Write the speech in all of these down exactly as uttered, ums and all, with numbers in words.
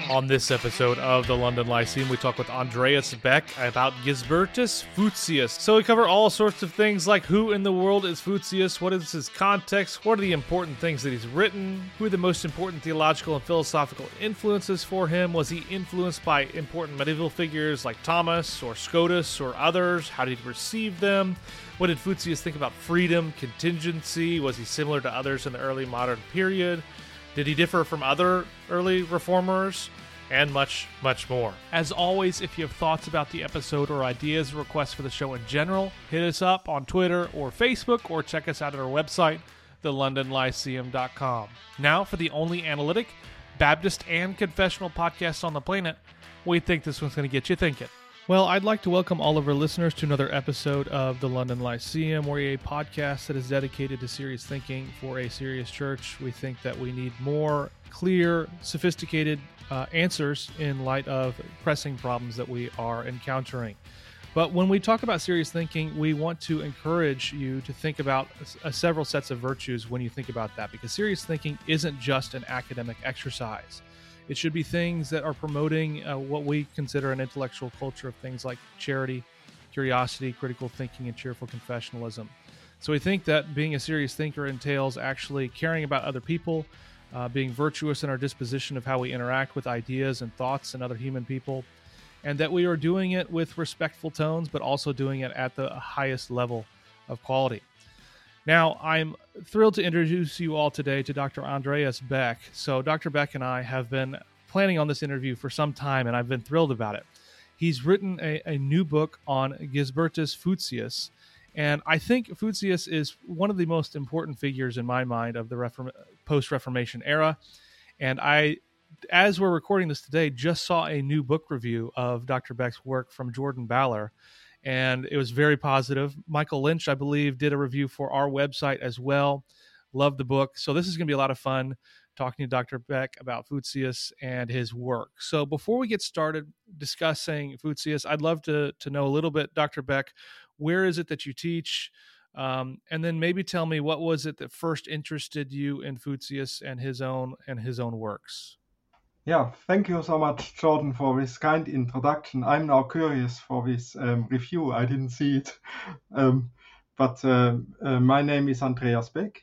On this episode of the London Lyceum, we talk with Andreas Beck about Gisbertus Fuchsius. So we cover all sorts of things like who in the world is Fuchsius, what is his context, what are the important things that he's written, who are the most important theological and philosophical influences for him, was he influenced by important medieval figures like Thomas or Scotus or others, how did he receive them, what did Fuchsius think about freedom, contingency, was he similar to others in the early modern period, did he differ from other early reformers? And much, much more. As always, if you have thoughts about the episode or ideas or requests for the show in general, hit us up on Twitter or Facebook, or check us out at our website, the london lyceum dot com. Now, for the only analytic, Baptist, and confessional podcast on the planet, we think this one's going to get you thinking. Well, I'd like to welcome all of our listeners to another episode of the London Lyceum. We're a podcast that is dedicated to serious thinking for a serious church. We think that we need more clear, sophisticated uh, answers in light of pressing problems that we are encountering. But when we talk about serious thinking, we want to encourage you to think about uh, several sets of virtues when you think about that, because serious thinking isn't just an academic exercise. It should be things that are promoting uh, what we consider an intellectual culture of things like charity, curiosity, critical thinking, and cheerful confessionalism. So we think that being a serious thinker entails actually caring about other people, uh, being virtuous in our disposition of how we interact with ideas and thoughts and other human people, and that we are doing it with respectful tones, but also doing it at the highest level of quality. Now, I'm thrilled to introduce you all today to Doctor Andreas Beck. So Doctor Beck and I have been planning on this interview for some time, and I've been thrilled about it. He's written a, a new book on Gisbertus Fuchsius, and I think Fuchsius is one of the most important figures in my mind of the Reform- post-Reformation era. And I, as we're recording this today, just saw a new book review of Doctor Beck's work from Jordan Baller, and it was very positive. Michael Lynch, I believe, did a review for our website as well. Loved the book. So this is going to be a lot of fun talking to Doctor Beck about Fuchsius and his work. So before we get started discussing Fuchsius, I'd love to, to know a little bit, Doctor Beck, where is it that you teach? Um, and then maybe tell me, what was it that first interested you in Fuchsius and his own and his own works? Yeah, thank you so much, Jordan, for this kind introduction. I'm now curious for this um, review. I didn't see it. um, but uh, uh, my name is Andreas Beck.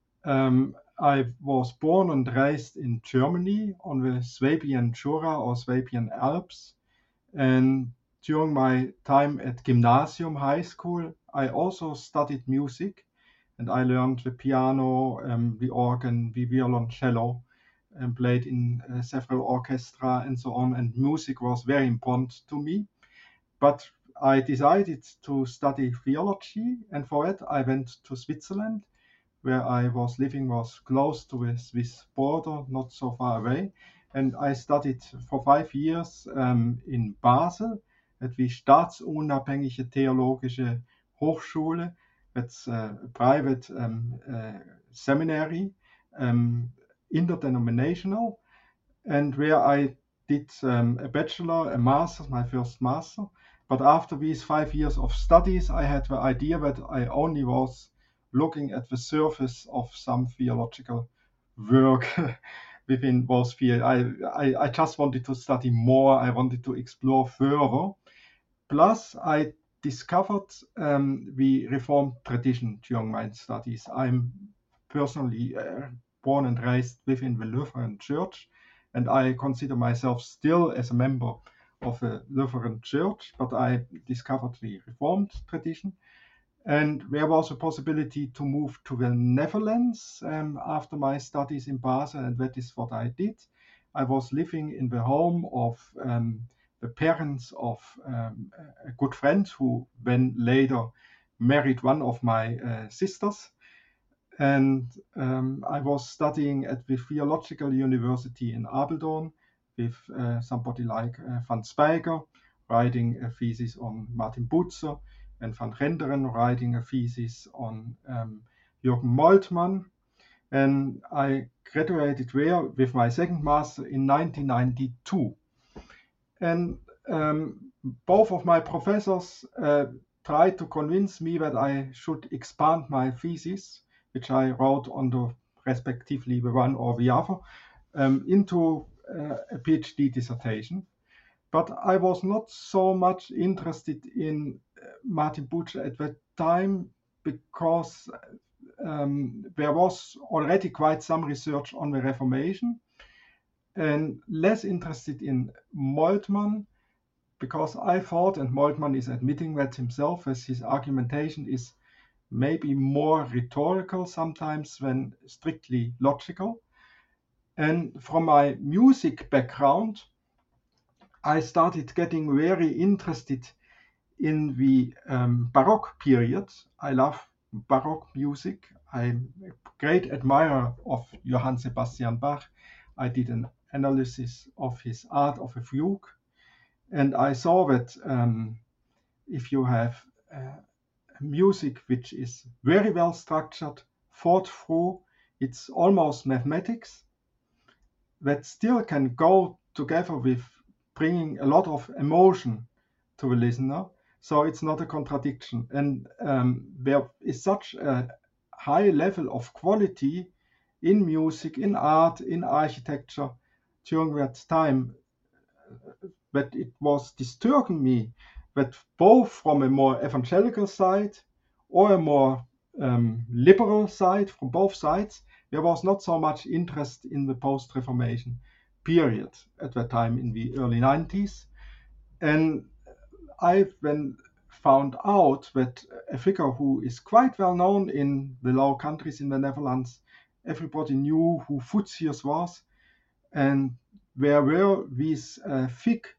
Um, I was born and raised in Germany on the Swabian Jura or Swabian Alps. And during my time at Gymnasium High School, I also studied music. And I learned the piano, um, the organ, the violoncello, and played in uh, several orchestra and so on, and music was very important to me. But I decided to study theology, and for it I went to Switzerland, where I was living was close to the Swiss border, not so far away. And I studied for five years um, in Basel at the Staatsunabhängige Theologische Hochschule. That's a private um, uh, seminary, um, interdenominational, and where I did um, a bachelor, a master, my first master. But after these five years of studies, I had the idea that I only was looking at the surface of some theological work within those fields. I, I, I just wanted to study more. I wanted to explore further. Plus, I discovered um, the Reformed tradition during my studies. I'm personally uh, born and raised within the Lutheran Church, and I consider myself still as a member of a Lutheran Church, but I discovered the Reformed tradition. And there was a possibility to move to the Netherlands um, after my studies in Basel, and that is what I did. I was living in the home of um, the parents of um, a good friend who then later married one of my uh, sisters. And um, I was studying at the Theological University in Apeldoorn with uh, somebody like uh, Van Spijker, writing a thesis on Martin Bucer, and Van Renderen writing a thesis on um, Jürgen Moltmann. And I graduated there with my second master in nineteen ninety-two. And um, both of my professors uh, tried to convince me that I should expand my thesis, which I wrote on the respectively the one or the other, um, into uh, a PhD dissertation, but I was not so much interested in Martin Bucer at that time because um, there was already quite some research on the Reformation, and less interested in Moltmann, because I thought, and Moltmann is admitting that himself, as his argumentation is maybe more rhetorical sometimes than strictly logical. And from my music background, I started getting very interested in the um, Baroque period. I love Baroque music. I'm a great admirer of Johann Sebastian Bach. I did an analysis of his Art of a Fugue, and I saw that um, if you have uh, music which is very well structured, thought through, it's almost mathematics, that still can go together with bringing a lot of emotion to the listener. So it's not a contradiction. And um, there is such a high level of quality in music, in art, in architecture during that time that it was disturbing me that both from a more evangelical side or a more um, liberal side, from both sides, there was not so much interest in the post-Reformation period at that time in the early nineties. And I then found out that a figure who is quite well known in the Low Countries in the Netherlands, everybody knew who Futsius was, and there were these uh, thick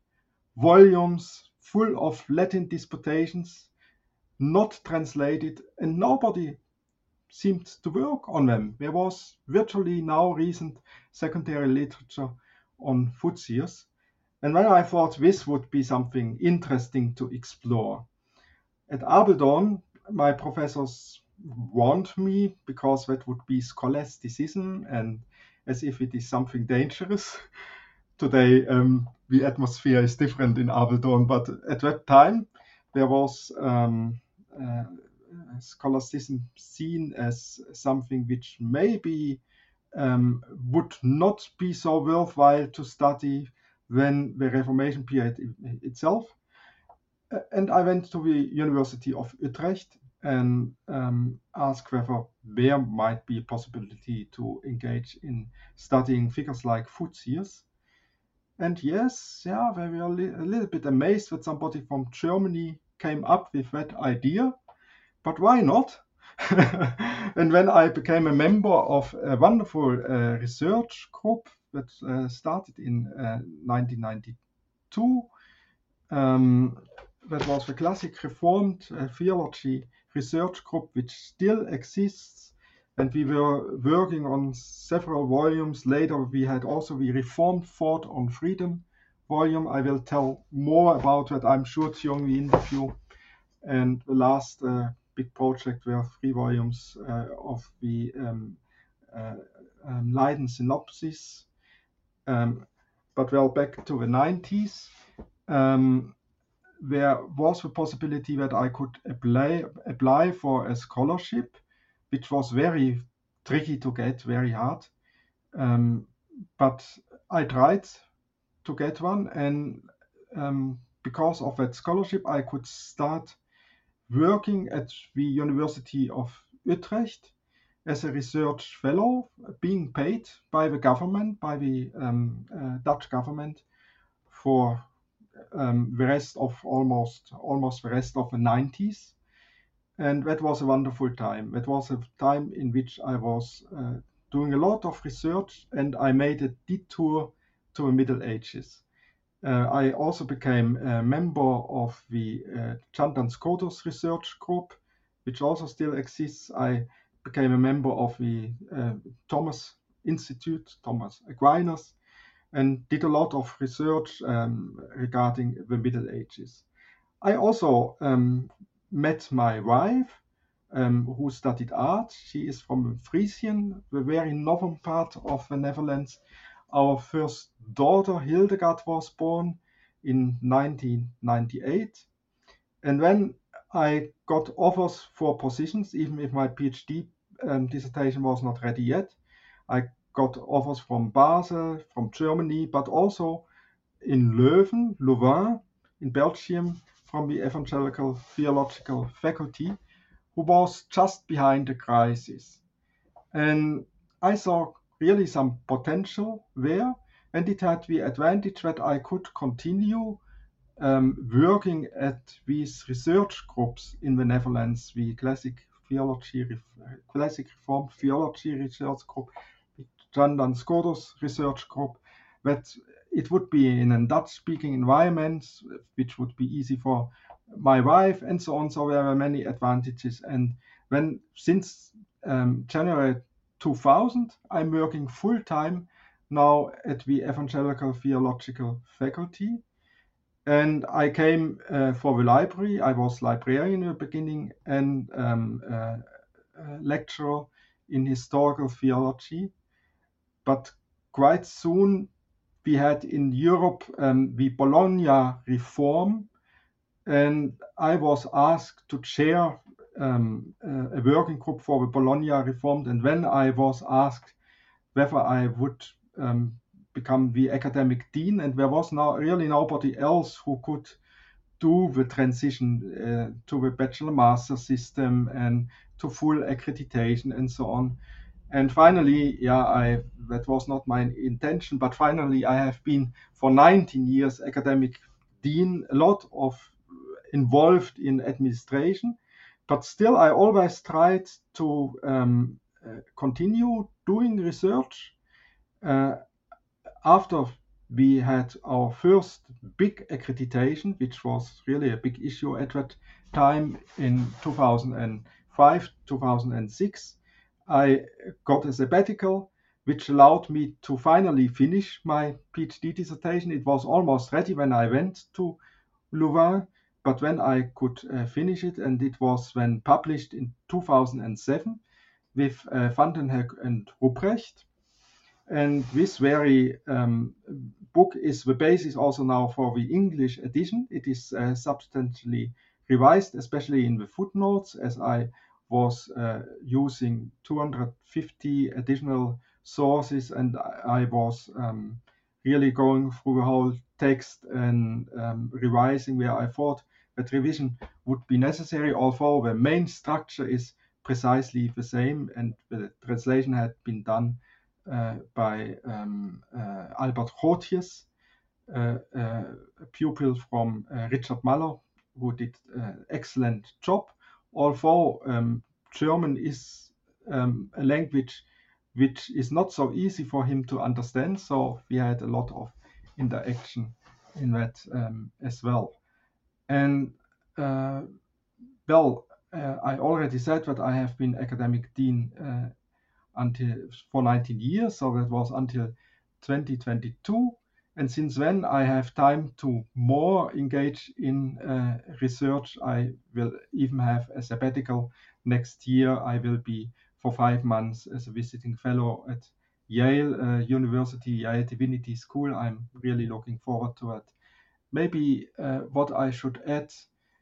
volumes full of Latin disputations, not translated, and nobody seemed to work on them. There was virtually no recent secondary literature on Futsius. And then I thought this would be something interesting to explore. At Abeldon, my professors warned me because that would be scholasticism and as if it is something dangerous. Today, um, the atmosphere is different in Abeldon, but at that time, there was um, uh, scholasticism seen as something which maybe um, would not be so worthwhile to study than the Reformation period itself. And I went to the University of Utrecht and um, asked whether there might be a possibility to engage in studying figures like Futsius. And yes, yeah, they were a, li- a little bit amazed that somebody from Germany came up with that idea. But why not? And when I became a member of a wonderful uh, research group that uh, started in uh, nineteen ninety-two, um, that was the Classic Reformed uh, Theology Research Group, which still exists. And we were working on several volumes. Later, we had also the Reformed Thought on Freedom volume. I will tell more about that, I'm sure, during the interview. And the last uh, big project were three volumes uh, of the um, uh, um, Leiden Synopsis. Um, but well, back to the nineties, um, there was the possibility that I could apply, apply for a scholarship, which was very tricky to get, very hard. Um, but I tried to get one, and um, because of that scholarship, I could start working at the University of Utrecht as a research fellow, being paid by the government, by the um, uh, Dutch government, for um, the rest of almost almost the rest of the nineties. And that was a wonderful time. That was a time in which I was uh, doing a lot of research, and I made a detour to the Middle Ages. Uh, I also became a member of the uh, Chandan Skotos research group, which also still exists. I became a member of the uh, Thomas Institute, Thomas Aquinas, and did a lot of research um, regarding the Middle Ages. I also um, met my wife, um, who studied art. She is from Frisian, the very northern part of the Netherlands. Our first daughter, Hildegard, was born in nineteen ninety-eight. And when I got offers for positions, even if my PhD um, dissertation was not ready yet, I got offers from Basel, from Germany, but also in Leuven, Louvain, in Belgium, from the Evangelical Theological Faculty, who was just behind the crisis. And I saw really some potential there, and it had the advantage that I could continue um, working at these research groups in the Netherlands, the classic theology, classic Reformed theology research group, the Jan Dan Scotus research group, that it would be in a Dutch-speaking environment, which would be easy for my wife, and so on. So there were many advantages. And when since um, January two thousand, I'm working full time now at the Evangelical Theological Faculty. And I came uh, for the library. I was librarian in the beginning and um, uh, uh, lecturer in historical theology. But quite soon we had in Europe um, the Bologna reform, and I was asked to chair um, uh, a working group for the Bologna reform. And when I was asked whether I would um, become the academic dean, and there was now really nobody else who could do the transition uh, to the bachelor master system and to full accreditation and so on. And finally, yeah, I that was not my intention, but finally I have been for nineteen years academic dean, a lot of involved in administration, but still I always tried to um, uh, continue doing research. Uh, after we had our first big accreditation, which was really a big issue at that time in two thousand five, two thousand six, I got a sabbatical, which allowed me to finally finish my PhD dissertation. It was almost ready when I went to Louvain, but when I could uh, finish it, and it was when published in two thousand seven with uh, Vandenhoek and Ruprecht. And this very um, book is the basis also now for the English edition. It is uh, substantially revised, especially in the footnotes, as I was uh, using two hundred fifty additional sources, and I was um, really going through the whole text and um, revising where I thought that revision would be necessary, although the main structure is precisely the same, and the translation had been done uh, by um, uh, Albert Grootjes, uh, uh, a pupil from uh, Richard Muller, who did an excellent job. Although um, German is um, a language which is not so easy for him to understand, so we had a lot of interaction in that um, as well. And uh, well, uh, I already said that I have been academic dean uh, until for nineteen years, so that was until twenty twenty-two. And since then, I have time to more engage in uh, research. I will even have a sabbatical next year. I will be for five months as a visiting fellow at Yale uh, University, Yale Divinity School. I'm really looking forward to it. Maybe uh, what I should add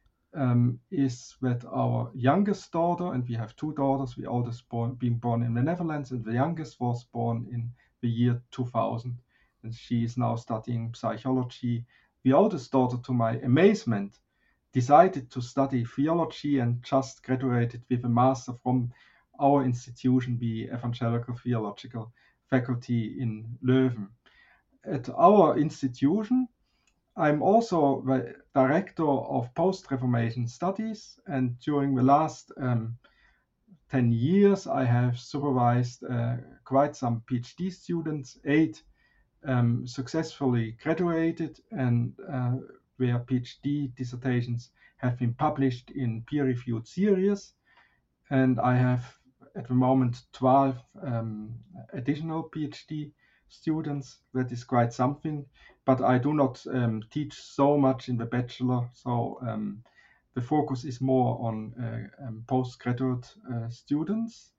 um, is that our youngest daughter, and we have two daughters, the oldest born, being born in the Netherlands, and the youngest was born in the year two thousand, and she is now studying psychology. The oldest daughter, to my amazement, decided to study theology and just graduated with a master from our institution, the Evangelical Theological Faculty in Leuven. At our institution, I'm also the director of post-Reformation studies, and during the last um, ten years, I have supervised uh, quite some PhD students, eight um, successfully graduated, and uh, their PhD dissertations have been published in peer-reviewed series. And I have at the moment twelve um, additional PhD students. That is quite something, but I do not um, teach so much in the bachelor, so um, the focus is more on uh, um, postgraduate uh, students.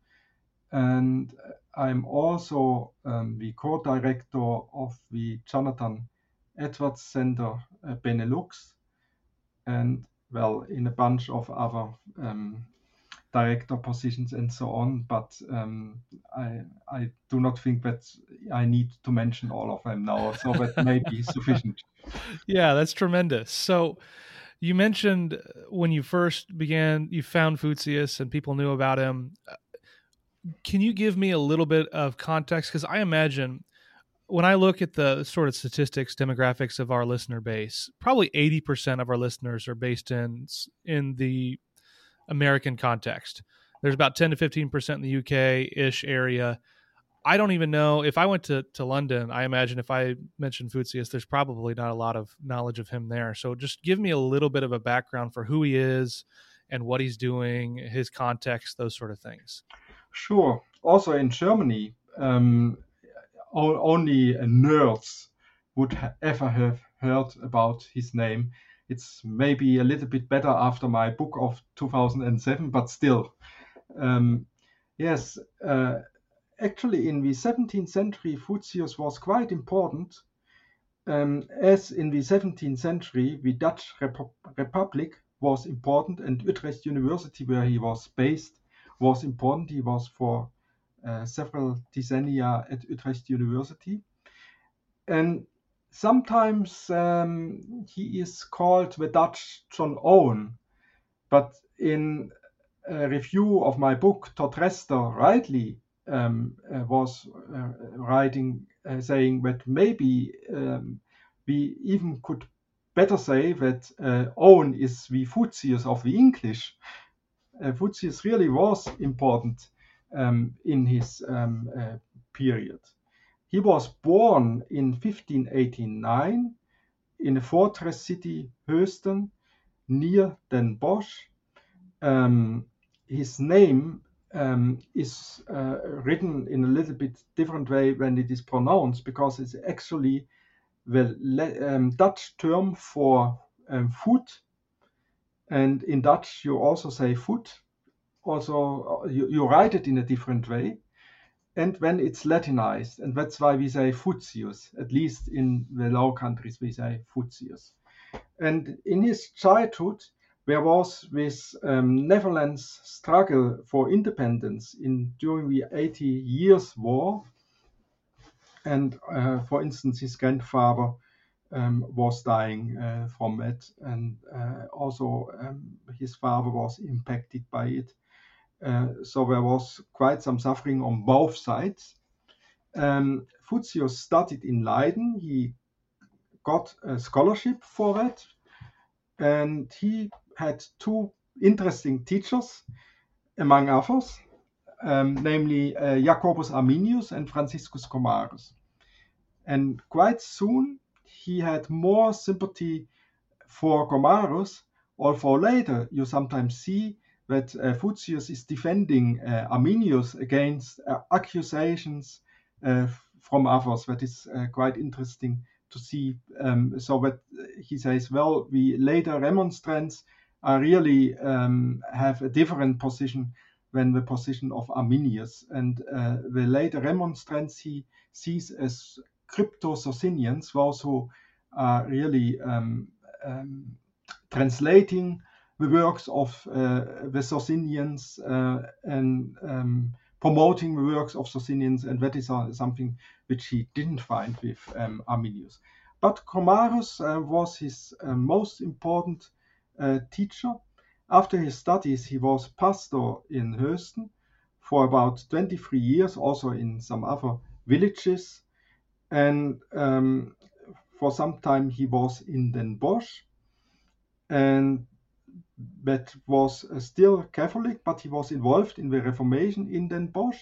And I'm also um, the co-director of the Jonathan Edwards Center uh, Benelux, and well, in a bunch of other um, director positions and so on, but um, I, I do not think that I need to mention all of them now, so that may be sufficient. Yeah, that's tremendous. So you mentioned when you first began, you found Futsius and people knew about him. Can you give me a little bit of context? Because I imagine when I look at the sort of statistics, demographics of our listener base, probably eighty percent of our listeners are based in in the American context. There's about ten to fifteen percent in the U K-ish area. I don't even know if I went to, to London. I imagine if I mentioned Futsius, there's probably not a lot of knowledge of him there. So just give me a little bit of a background for who he is and what he's doing, his context, those sort of things. Sure. Also in Germany, um, only nerds would ha- ever have heard about his name. It's maybe a little bit better after my book of two thousand seven, but still. Um, yes, uh, actually in the seventeenth century, Futsius was quite important. Um, as in the seventeenth century, the Dutch Rep- Republic was important, and Utrecht University, where he was based, was important. He was for uh, several decennia at Utrecht University. And sometimes um, he is called the Dutch John Owen, but in a review of my book, Todd Rester rightly um, uh, was uh, writing, uh, saying that maybe um, we even could better say that uh, Owen is the Futsius of the English. Uh, Futsius really was important um, in his um, uh, period. He was born in fifteen eighty-nine in a fortress city, Heusden, near Den Bosch. Um, his name um, is uh, written in a little bit different way when it is pronounced, because it's actually the um, Dutch term for um, foot. And in Dutch, you also say foot. Also, you, you write it in a different way. And when it's Latinized, and that's why we say Futsius, at least in the Low Countries, we say Futsius. And in his childhood, there was this um, Netherlands struggle for independence in during the eighty years war. And uh, for instance, his grandfather um, was dying uh, from it, and uh, also um, his father was impacted by it. Uh, so there was quite some suffering on both sides. Um, Futsius studied in Leiden. He got a scholarship for that, and he had two interesting teachers, among others, um, namely uh, Jacobus Arminius and Franciscus Gomarus. And quite soon he had more sympathy for Gomarus, although later you sometimes see that uh, Futsius is defending uh, Arminius against uh, accusations uh, from others. That is uh, quite interesting to see. Um, so that he says, well, the later remonstrants are really um, have a different position than the position of Arminius. And uh, the later remonstrants he sees as crypto-Socinians, those who are really um, um, translating the works of uh, the Socinians uh, and um, promoting the works of Socinians, and that is uh, something which he didn't find with um, Arminius. But Gomarus uh, was his uh, most important uh, teacher. After his studies, he was pastor in Heusden for about twenty-three years, also in some other villages. And um, for some time he was in Den Bosch, and that was uh, still Catholic, but he was involved in the Reformation in Den Bosch.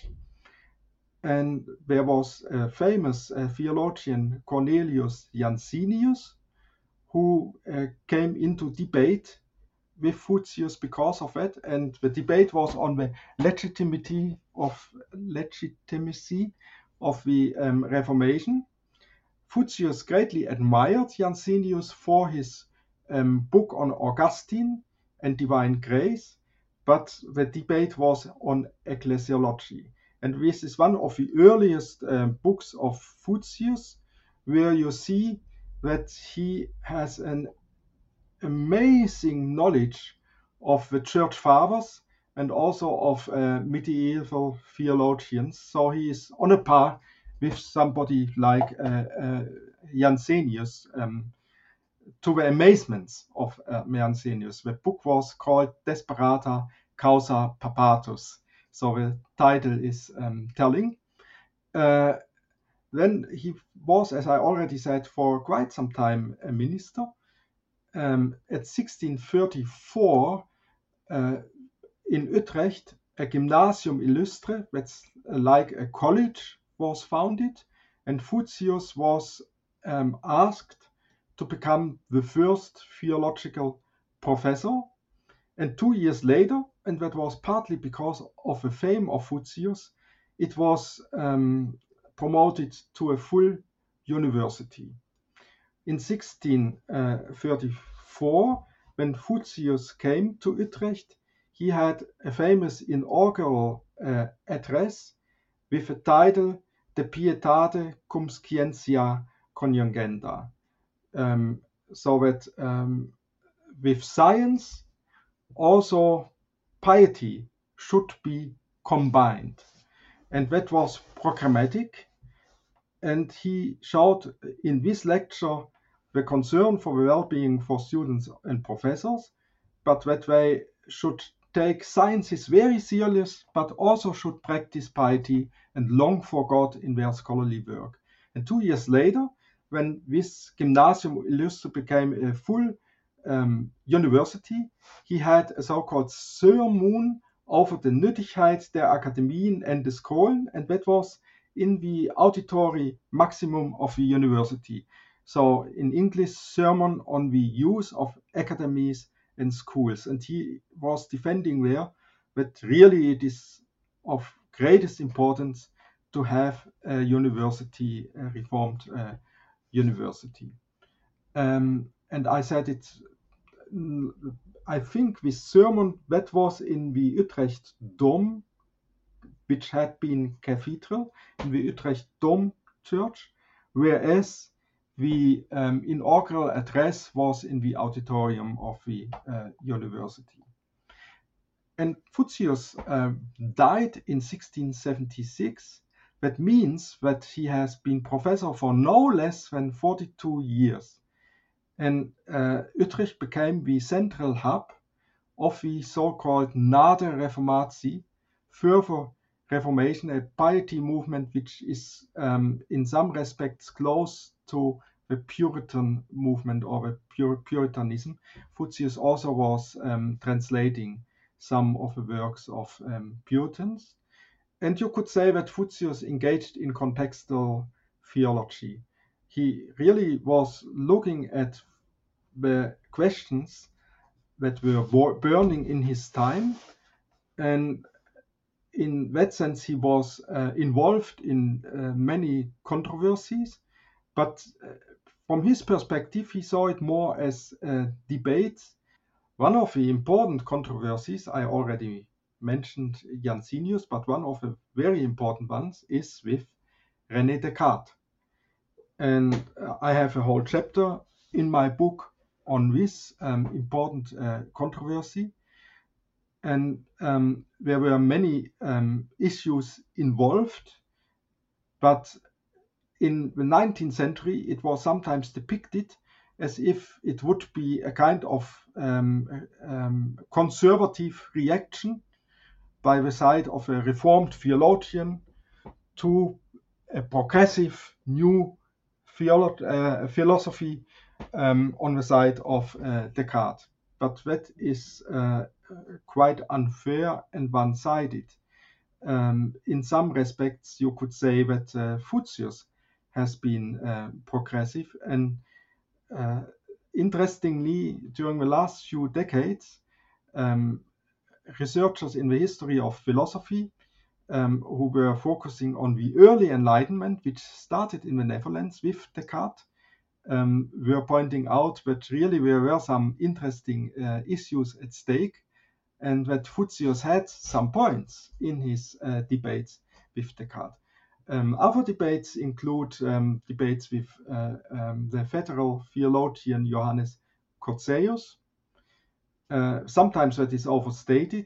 And there was a famous uh, theologian, Cornelius Jansenius, who uh, came into debate with Futsius because of it. And the debate was on the legitimacy of legitimacy of the um, Reformation. Futsius greatly admired Jansenius for his um, book on Augustine and divine grace, but the debate was on ecclesiology. And this is one of the earliest um, books of Futsius, where you see that he has an amazing knowledge of the church fathers and also of uh, medieval theologians. So he is on a par with somebody like uh, uh, Jansenius, um, to the amazements of uh, Jansenius. The book was called Desperata Causa Papatus. So the title is um, telling. Uh, then he was, as I already said, for quite some time a minister. Um, at sixteen thirty-four, uh, in Utrecht, a gymnasium illustre, that's like a college, was founded, and Fuchsius was um, asked to become the first theological professor. And two years later, and that was partly because of the fame of Fuchsius, it was um, promoted to a full university. In sixteen thirty-four, when Fuchsius came to Utrecht, he had a famous inaugural uh, address with the title De Pietate cum Scientia Conjungenda. Um, so that um, with science, also piety should be combined. And that was programmatic. And he showed in this lecture the concern for the well-being for students and professors, but that they should take sciences very serious, but also should practice piety and long for God in their scholarly work. And two years later, when this Gymnasium Illustre became a full um, university, he had a so-called sermon over the Nützlichkeit der Akademien and the Skolen, and that was in the auditory maximum of the university. So in English, sermon on the use of academies and schools. And he was defending there that really it is of greatest importance to have a university, a reformed uh, university. Um, and I said it, I think this sermon, that was in the Utrecht Dom, which had been cathedral, in the Utrecht Dom Church, whereas the um, inaugural address was in the auditorium of the uh, university. And Fuchsius uh, died in sixteen seventy-six. That means that he has been professor for no less than forty-two years. And uh, Utrecht became the central hub of the so-called Nade Reformatie, further Reformation, a piety movement which is um, in some respects close to the Puritan movement or the Pur- Puritanism. Fuchsius also was um, translating some of the works of um, Puritans. And you could say that Fuchsius engaged in contextual theology. He really was looking at the questions that were burning in his time, and in that sense he was uh, involved in uh, many controversies, but uh, from his perspective he saw it more as uh, debates. One of the important controversies, I already mentioned Jansenius, but one of the very important ones is with René Descartes. And uh, I have a whole chapter in my book on this um, important uh, controversy. And um, there were many um, issues involved, but in the nineteenth century it was sometimes depicted as if it would be a kind of um, um, conservative reaction by the side of a reformed theologian to a progressive new philo- uh, philosophy um, on the side of uh, Descartes. But that is uh, quite unfair and one-sided. Um, in some respects, you could say that uh, Fuchsius has been uh, progressive, and uh, interestingly, during the last few decades, um, researchers in the history of philosophy um, who were focusing on the early Enlightenment, which started in the Netherlands with Descartes, um, were pointing out that really there were some interesting uh, issues at stake, and that Fuchsius had some points in his uh, debates with Descartes. Um, other debates include um, debates with uh, um, the federal theologian Johannes Cocceius. Uh, sometimes that is overstated,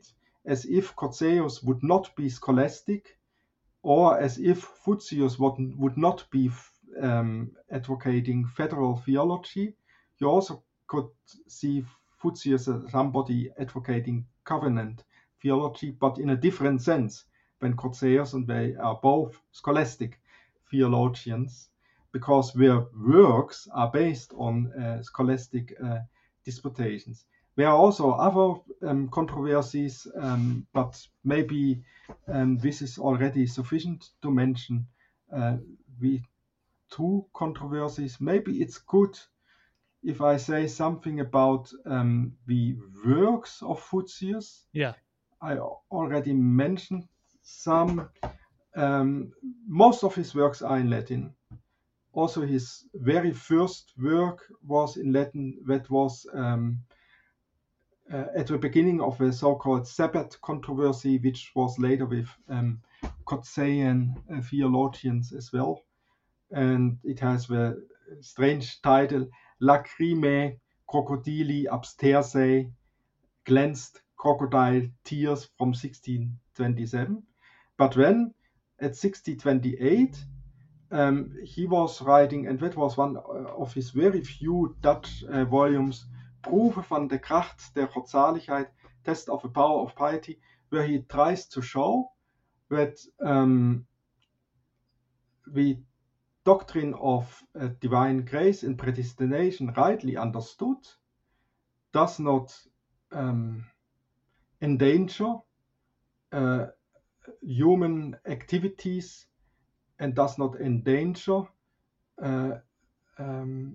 as if Cocceius would not be scholastic, or as if Fuchsius would, would not be um, advocating federal theology. You also could see Fuchsius as somebody advocating covenant theology, but in a different sense when Cocceius, and they are both scholastic theologians, because their works are based on uh, scholastic uh, disputations. There are also other um, controversies, um, but maybe um, this is already sufficient to mention uh, the two controversies. Maybe it's good if I say something about um, the works of Fuchsius. Yeah. I already mentioned some. Um, most of his works are in Latin. Also, his very first work was in Latin. That was um, uh, at the beginning of the so-called Sabbat controversy, which was later with um, Cocceian uh, theologians as well. And it has the strange title Lacrimae Crocodili Abstersae, Cleansed Crocodile Tears, from sixteen twenty-seven. But then at sixteen twenty-eight, um, he was writing, and that was one of his very few Dutch uh, volumes, Proeve van de kracht der Godzaligheid, Test of the Power of Piety, where he tries to show that um, the doctrine of uh, divine grace and predestination, rightly understood, does not um, endanger uh, human activities and does not endanger uh, um,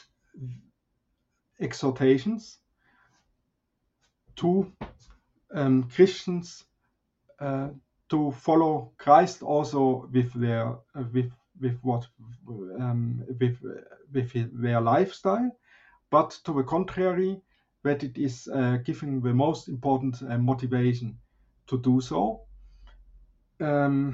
exhortations to um, Christians uh, to follow Christ also with their uh, with with what um, with with their lifestyle, but to the contrary, that it is uh, giving the most important uh, motivation to do so. Um,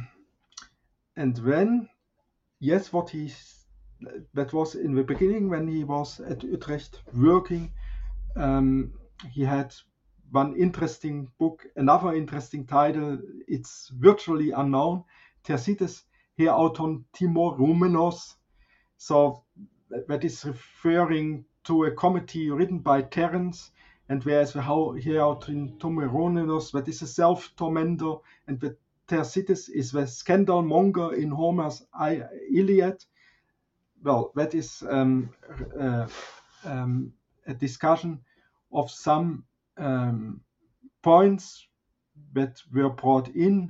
and then, yes, what he that was in the beginning when he was at Utrecht working. Um, he had one interesting book, another interesting title. It's virtually unknown. Thersites her auton Timorumenos. So that is referring to a comedy written by Terence, and whereas the Her auton Timorumenos, that is a self-tormentor, and the Thersites is the scandal monger in Homer's Iliad. Well, that is um, uh, um, a discussion of some um, points that were brought in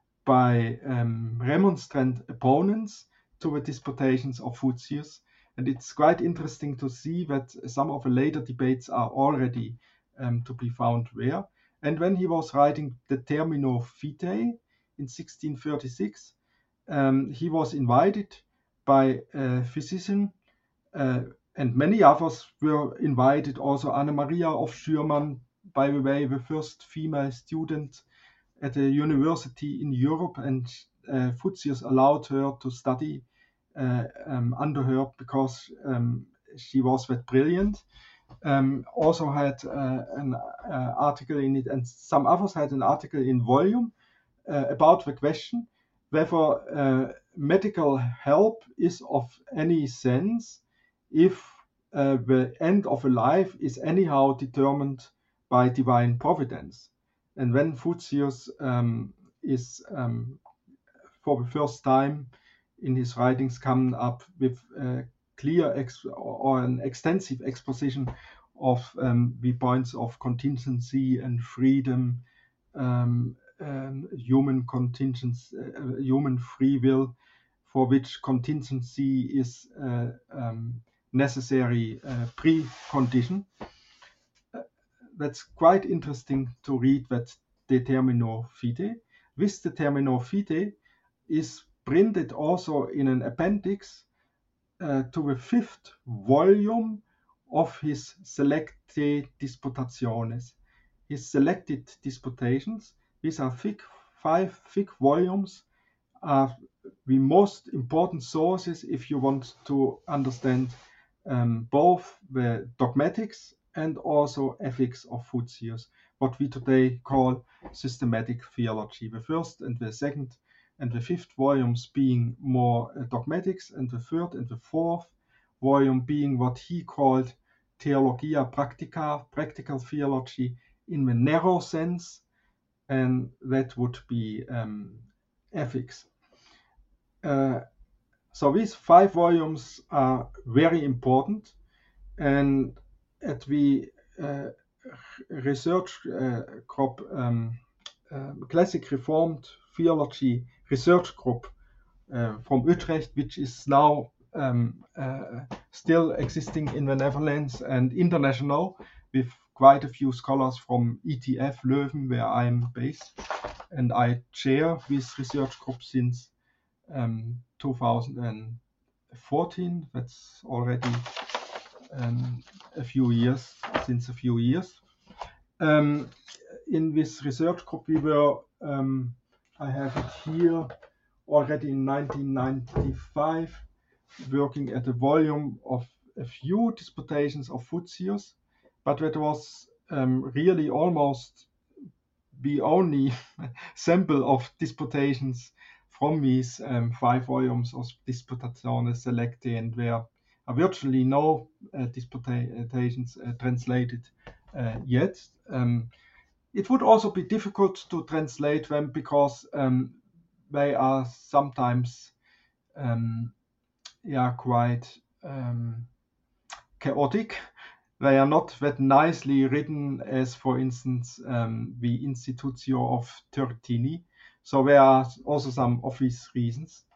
by um, remonstrant opponents to the disputations of Fuchsius. And it's quite interesting to see that some of the later debates are already um, to be found there. And when he was writing the Termino Fidei in sixteen thirty-six, um, he was invited by a physician, uh, and many others were invited. Also Anna Maria of Schürmann, by the way, the first female student at a university in Europe, and uh, Fuchsius allowed her to study uh, um, under her because um, she was that brilliant. Um, also had uh, an uh, article in it, and some others had an article in Volume uh, about the question whether uh, medical help is of any sense if uh, the end of a life is anyhow determined by divine providence. And when Fuchsius um, is um, for the first time in his writings coming up with a clear ex- or an extensive exposition of um, the points of contingency and freedom, um, um, human contingency, uh, human free will, for which contingency is uh, um, necessary uh, precondition. Uh, that's quite interesting to read that De Termino Fidei. This De Termino Fidei is printed also in an appendix uh, to the fifth volume of his Selecte Disputationes. His selected disputations, these are thick, five thick volumes, are the most important sources if you want to understand um, both the dogmatics and also Ethics of Futsius, what we today call systematic theology. The first and the second and the fifth volumes being more uh, dogmatics, and the third and the fourth volume being what he called Theologia Practica, practical theology in the narrow sense, and that would be um, ethics. Uh, so these five volumes are very important, and at the uh, research uh, group, um, uh, Classic Reformed Theology Research Group uh, from Utrecht, which is now um, uh, still existing in the Netherlands and international, with quite a few scholars from E T F Leuven, where I'm based, and I chair this research group since um, two thousand fourteen. That's already um, a few years, since a few years. Um, in this research group, we were, um, I have it here, already in nineteen ninety-five, working at a volume of a few disputations of Futsius, but that was um, really almost the only sample of disputations from these um, five volumes of Disputationes Selectae, and there are virtually no uh, disputations uh, translated uh, yet. Um, it would also be difficult to translate them because um, they are sometimes um, yeah, quite um, chaotic. They are not that nicely written as, for instance, um, the Institutio of Tertini. So there are also some of these reasons.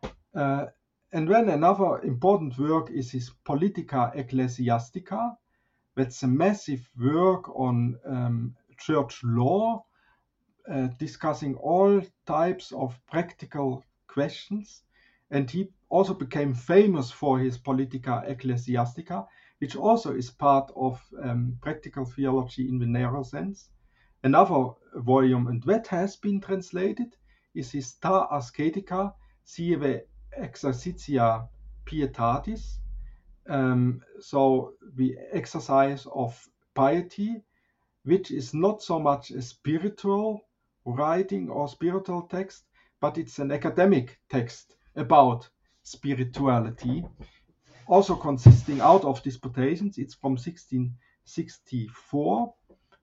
Uh, and then another important work is his Politica Ecclesiastica. That's a massive work on um, church law, uh, discussing all types of practical questions. And he also became famous for his Politica Ecclesiastica, which also is part of um, practical theology in the narrow sense. Another volume, and that has been translated, is his Ta Ascetica sive exercitia pietatis, um, so the exercise of piety, which is not so much a spiritual writing or spiritual text, but it's an academic text about spirituality, also consisting out of disputations. It's from sixteen sixty-four,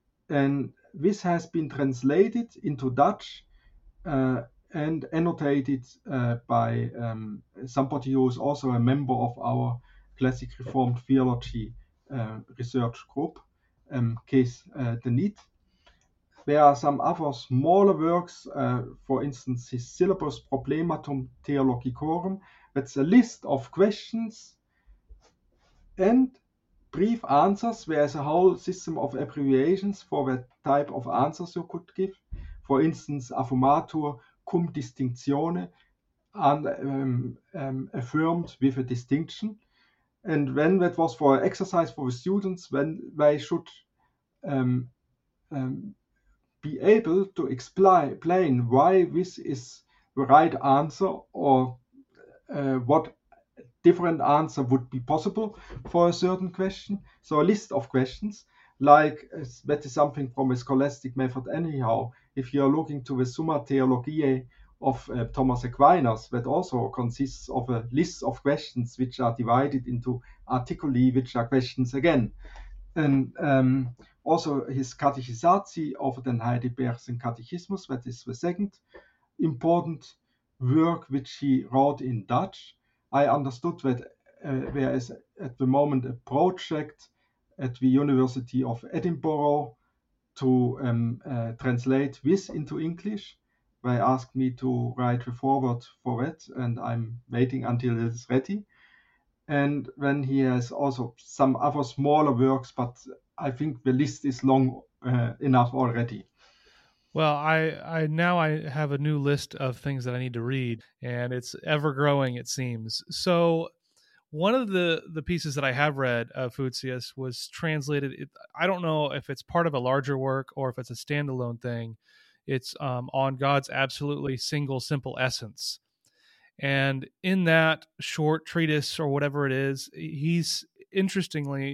and this has been translated into Dutch uh, and annotated uh, by um, somebody who is also a member of our Classic Reformed Theology uh, research group, um, Kees uh, de Niet. There are some other smaller works, uh, for instance, his Syllabus Problematum Theologicorum. That's a list of questions and brief answers. There's a whole system of abbreviations for the type of answers you could give. For instance, affumatur cum distinctione, and um, um, affirmed with a distinction. And when that was for exercise for the students, when they should um, um, be able to explain why this is the right answer, or uh, what different answer would be possible for a certain question. So a list of questions, like uh, that is something from a scholastic method anyhow. If you're looking to the Summa Theologiae of uh, Thomas Aquinas, that also consists of a list of questions which are divided into articuli, which are questions again. And um, also his Catechisatio of den Heidelbergschen Catechismus, that is the second important work which he wrote in Dutch. I understood that uh, there is at the moment a project at the University of Edinburgh to um, uh, translate this into English. They asked me to write the foreword for it, and I'm waiting until it is ready. And then he has also some other smaller works, but I think the list is long uh, enough already. Well, I, I now I have a new list of things that I need to read, and it's ever growing, it seems. So one of the, the pieces that I have read of Futsius was translated. It, I don't know if it's part of a larger work or if it's a standalone thing. It's um, on God's absolutely single, simple essence. And in that short treatise or whatever it is, he's interestingly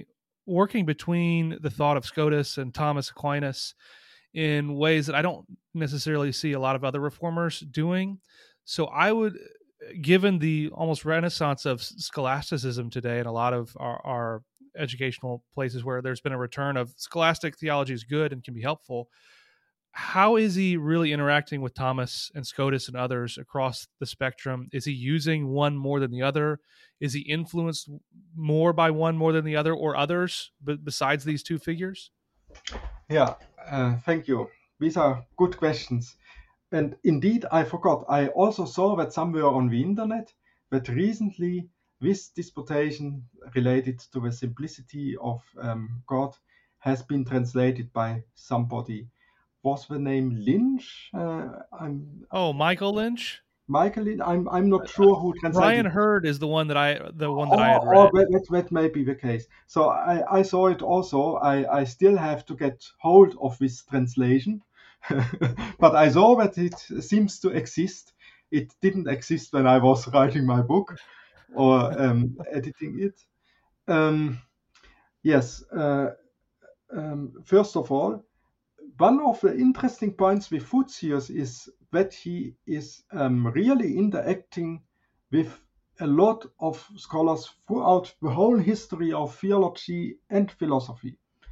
working between the thought of Scotus and Thomas Aquinas in ways that I don't necessarily see a lot of other reformers doing. So I would, given the almost renaissance of scholasticism today, and a lot of our, our educational places where there's been a return of scholastic theology is good and can be helpful, how is he really interacting with Thomas and Scotus and others across the spectrum? Is he using one more than the other? Is he influenced more by one more than the other, or others b- besides these two figures? Yeah, uh, thank you. These are good questions. And indeed, I forgot, I also saw that somewhere on the internet that recently this disputation related to the simplicity of um, God has been translated by somebody. Was the name Lynch? Uh, I'm Oh, Michael Lynch? Michael Lynch. I'm I'm not sure who Brian translated. Hurd is the one that I the one that I had Or, or read. that, that, that may be the case. So I, I saw it also. I, I still have to get hold of this translation, but I saw that it seems to exist. It didn't exist when I was writing my book or um, editing it. Um, yes. Uh, um, first of all, one of the interesting points with Futsius is that he is um, really interacting with a lot of scholars throughout the whole history of theology and philosophy.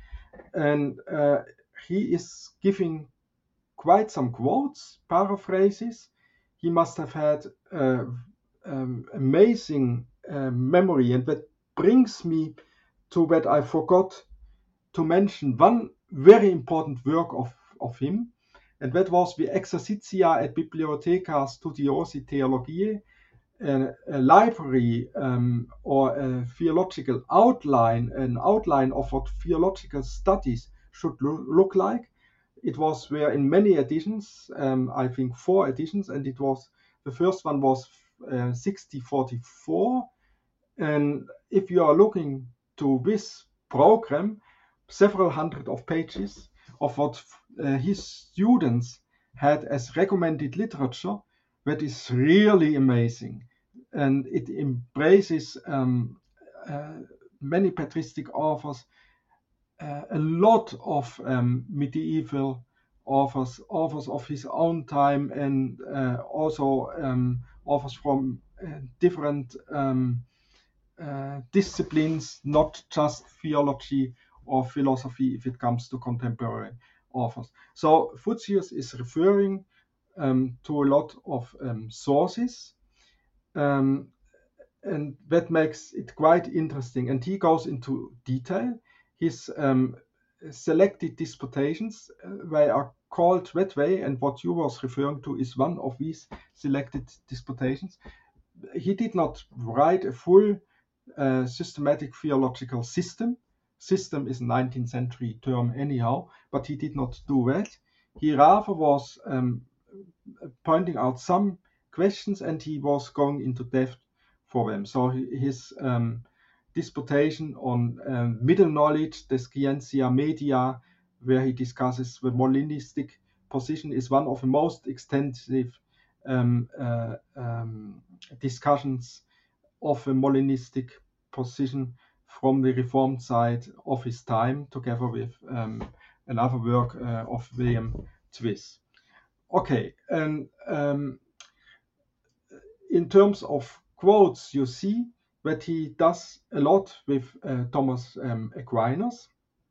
And uh, he is giving quite some quotes, paraphrases. He must have had uh, um, amazing uh, memory. And that brings me to that I forgot to mention one very important work of, of him, and that was the Exercitia et Bibliotheca Studiosi Theologiae, a, a library um, or a theological outline, an outline of what theological studies should lo- look like. It was there in many editions, um, I think four editions, and it was the first one was uh, sixty forty-four. And if you are looking to this program, several hundred of pages of what uh, his students had as recommended literature, that is really amazing. And it embraces um, uh, many patristic authors, uh, a lot of um, medieval authors, authors of his own time, and uh, also um, authors from uh, different um, uh, disciplines, not just theology or philosophy if it comes to contemporary authors. So Futsius is referring um, to a lot of um, sources, um, and that makes it quite interesting. And he goes into detail. His um, selected disputations, uh, they are called that way, and what you was referring to is one of these selected disputations. He did not write a full uh, systematic theological system. System is a nineteenth century term anyhow, but he did not do that. He rather was um, pointing out some questions, and he was going into depth for them. So his um, disputation on um, middle knowledge, the Scientia Media, where he discusses the Molinistic position, is one of the most extensive um, uh, um, discussions of a Molinistic position from the Reformed side of his time, together with um, another work uh, of William Twiss. Okay, and um, in terms of quotes, you see that he does a lot with uh, Thomas um, Aquinas.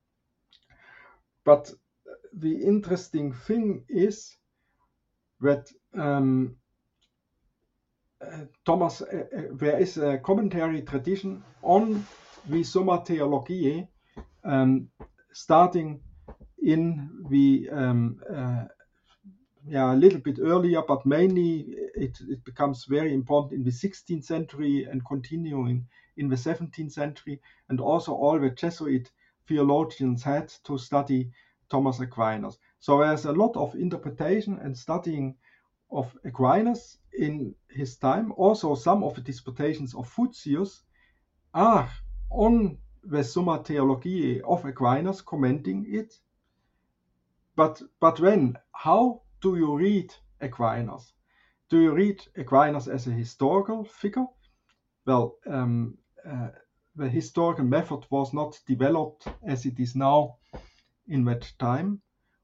But the interesting thing is that um, uh, Thomas, uh, uh, there is a commentary tradition on the Summa Theologiae, um, starting in the um, uh, yeah, a little bit earlier, but mainly it, it becomes very important in the sixteenth century and continuing in the seventeenth century. And also all the Jesuit theologians had to study Thomas Aquinas. So there's a lot of interpretation and studying of Aquinas in his time. Also, some of the disputations of Futsius are on the Summa Theologiae of Aquinas, commenting it. But but when, how do you read Aquinas? Do you read Aquinas as a historical figure? Well, um, uh, the historical method was not developed as it is now in that time?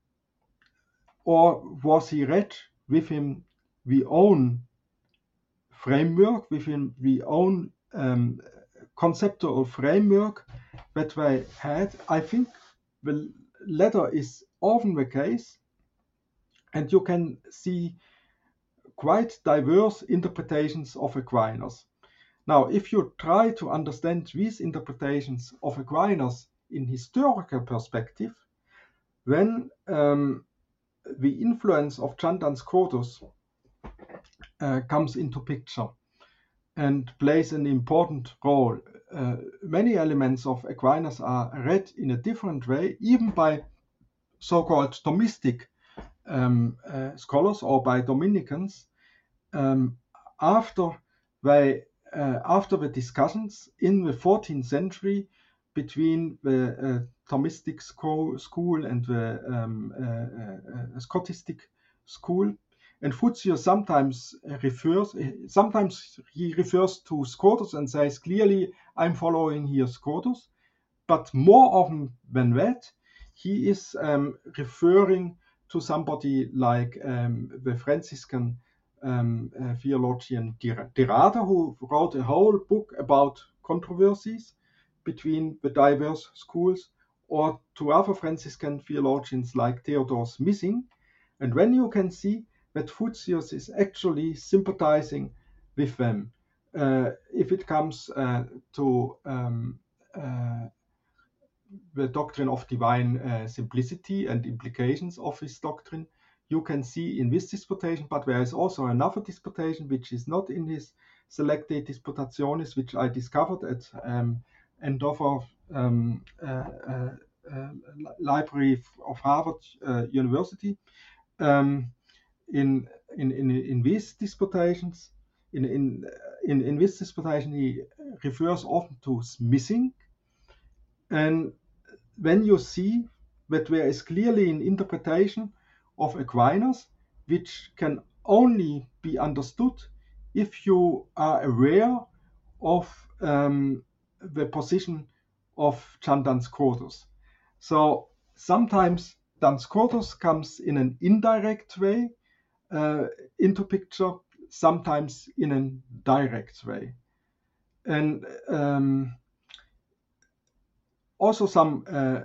Or was he read within the own framework, within the own um, conceptual framework that they had? I think the latter is often the case, and you can see quite diverse interpretations of Aquinas. Now, if you try to understand these interpretations of Aquinas in historical perspective, then um, the influence of Chandan Scotus uh, comes into picture and plays an important role. Uh, many elements of Aquinas are read in a different way, even by so-called Thomistic um, uh, scholars or by Dominicans, um, after they uh, after the discussions in the fourteenth century between the uh, Thomistic school, school and the um, uh, uh, Scotistic school. And Fuccio sometimes refers, sometimes he refers to Scotus and says clearly, I'm following here Scotus. But more often than that, he is um, referring to somebody like um, the Franciscan um, uh, theologian De Rade, who wrote a whole book about controversies between the diverse schools, or to other Franciscan theologians like Theodore Smissing. And when you can see that Fuccius is actually sympathizing with them, uh, if it comes uh, to um, uh, the doctrine of divine uh, simplicity and implications of his doctrine, you can see in this disputation. But there is also another disputation which is not in his selected disputationes, which I discovered at um, Andover um, uh, uh, uh, Library of Harvard uh, University. Um, in, in, in, in these disputations, in, in, in, in this disputation, he refers often to Smissing. And when you see that there is clearly an interpretation of Aquinas, which can only be understood if you are aware of um, the position of Chandan Scotus. So sometimes Duns Scotus comes in an indirect way uh, into picture, sometimes in a direct way. And um, also some uh,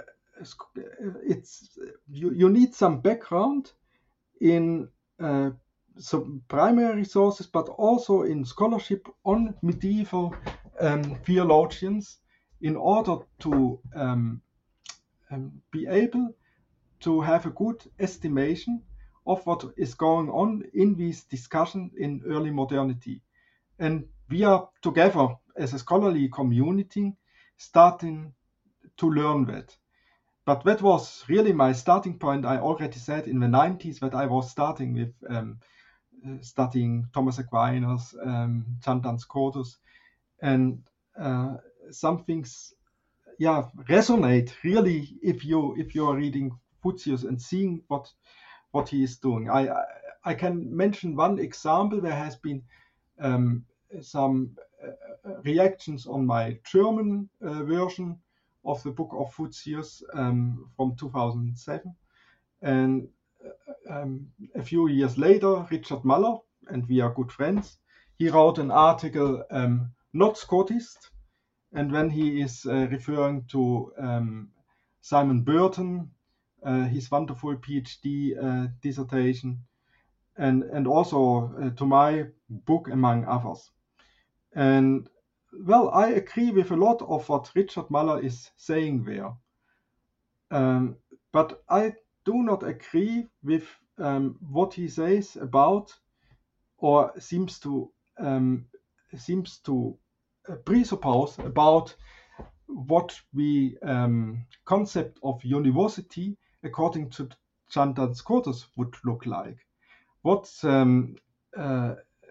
it's you, you need some background in uh, some primary sources, but also in scholarship on medieval um, theologians, in order to um, um, be able to have a good estimation of what is going on in these discussions in early modernity. And we are together as a scholarly community starting to learn that. But that was really my starting point. I already said in the nineties that I was starting with um, uh, studying Thomas Aquinas, um, Chandan Scotus, and uh, some things, yeah, resonate really if you if you are reading Fuccius and seeing what what he is doing. I I, I can mention one example. There has been um, some uh, reactions on my German uh, version of the book of Fuccius um, from two thousand seven. And um, a few years later, Richard Muller, and we are good friends, he wrote an article, um, Not Scotist, and when he is uh, referring to um, Simon Burton, uh, his wonderful PhD uh, dissertation, and, and also uh, to my book, among others. And well, I agree with a lot of what Richard Muller is saying there. Um, but I do not agree with um, what he says about, or seems to um, seems to presuppose about what the um, concept of university, according to Chandan Scotus, would look like. What um, uh,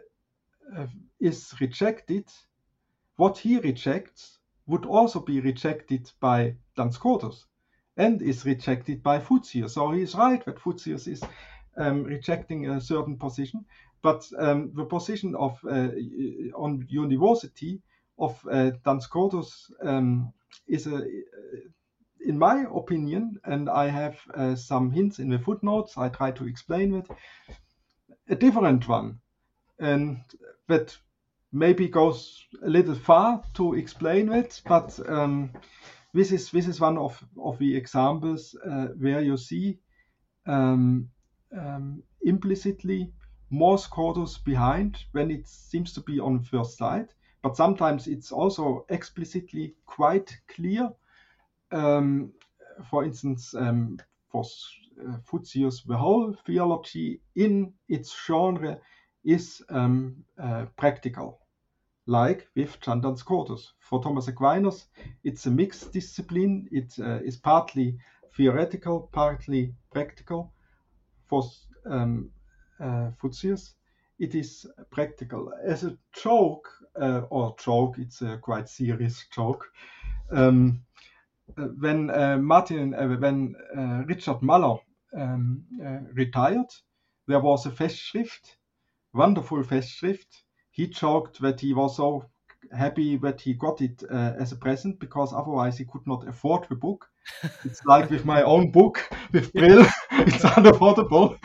is rejected, what he rejects, would also be rejected by Duns Scotus and is rejected by Fuccius. So he is right that Fuccius is um, rejecting a certain position, but um, the position of uh, on university of uh, Duns Scotus um, is a, in my opinion, and I have uh, some hints in the footnotes, I try to explain it, a different one, and that maybe goes a little far to explain it, but um, this is this is one of, of the examples uh, where you see um, um, implicitly more Scotus behind when it seems to be on first sight, but sometimes it's also explicitly quite clear. Um, for instance, um, for uh, Fuchsius, the whole theology in its genre is um, uh, practical, like with John Duns Scotus. For Thomas Aquinas, it's a mixed discipline. It uh, is partly theoretical, partly practical. For um, uh, Fuchsius, it is practical. As a joke, uh, or joke, it's a quite serious joke. Um, when uh, Martin, uh, when uh, Richard Muller um, uh, retired, there was a Festschrift, wonderful Festschrift. He joked that he was so happy that he got it uh, as a present because otherwise he could not afford the book. It's like with my own book with Brill, it's unaffordable.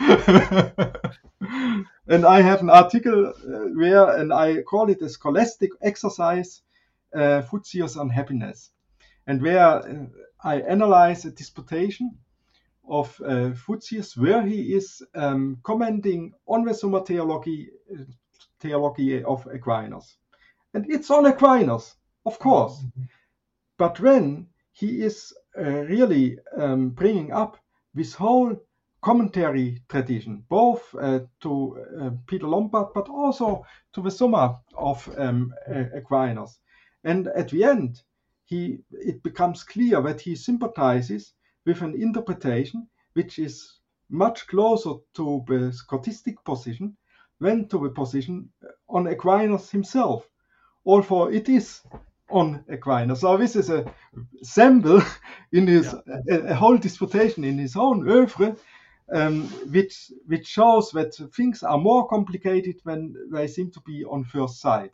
And I have an article uh, where, and I call it a scholastic exercise, uh, Fuchsius on happiness, and where uh, I analyze a disputation of uh, Fuchsius, where he is um, commenting on the Summa Theologiae, uh, Theologiae of Aquinas. And it's on Aquinas, of course. Mm-hmm. But when he is uh, really um, bringing up this whole commentary tradition, both uh, to uh, Peter Lombard, but also to the Summa of um, uh, Aquinas. And at the end, he it becomes clear that he sympathizes with an interpretation which is much closer to the Scotistic position than to the position on Aquinas himself. Although it is on Aquinas. So this is a sample in his yeah. a, a whole disputation in his own oeuvre, um, which which shows that things are more complicated than they seem to be on first sight.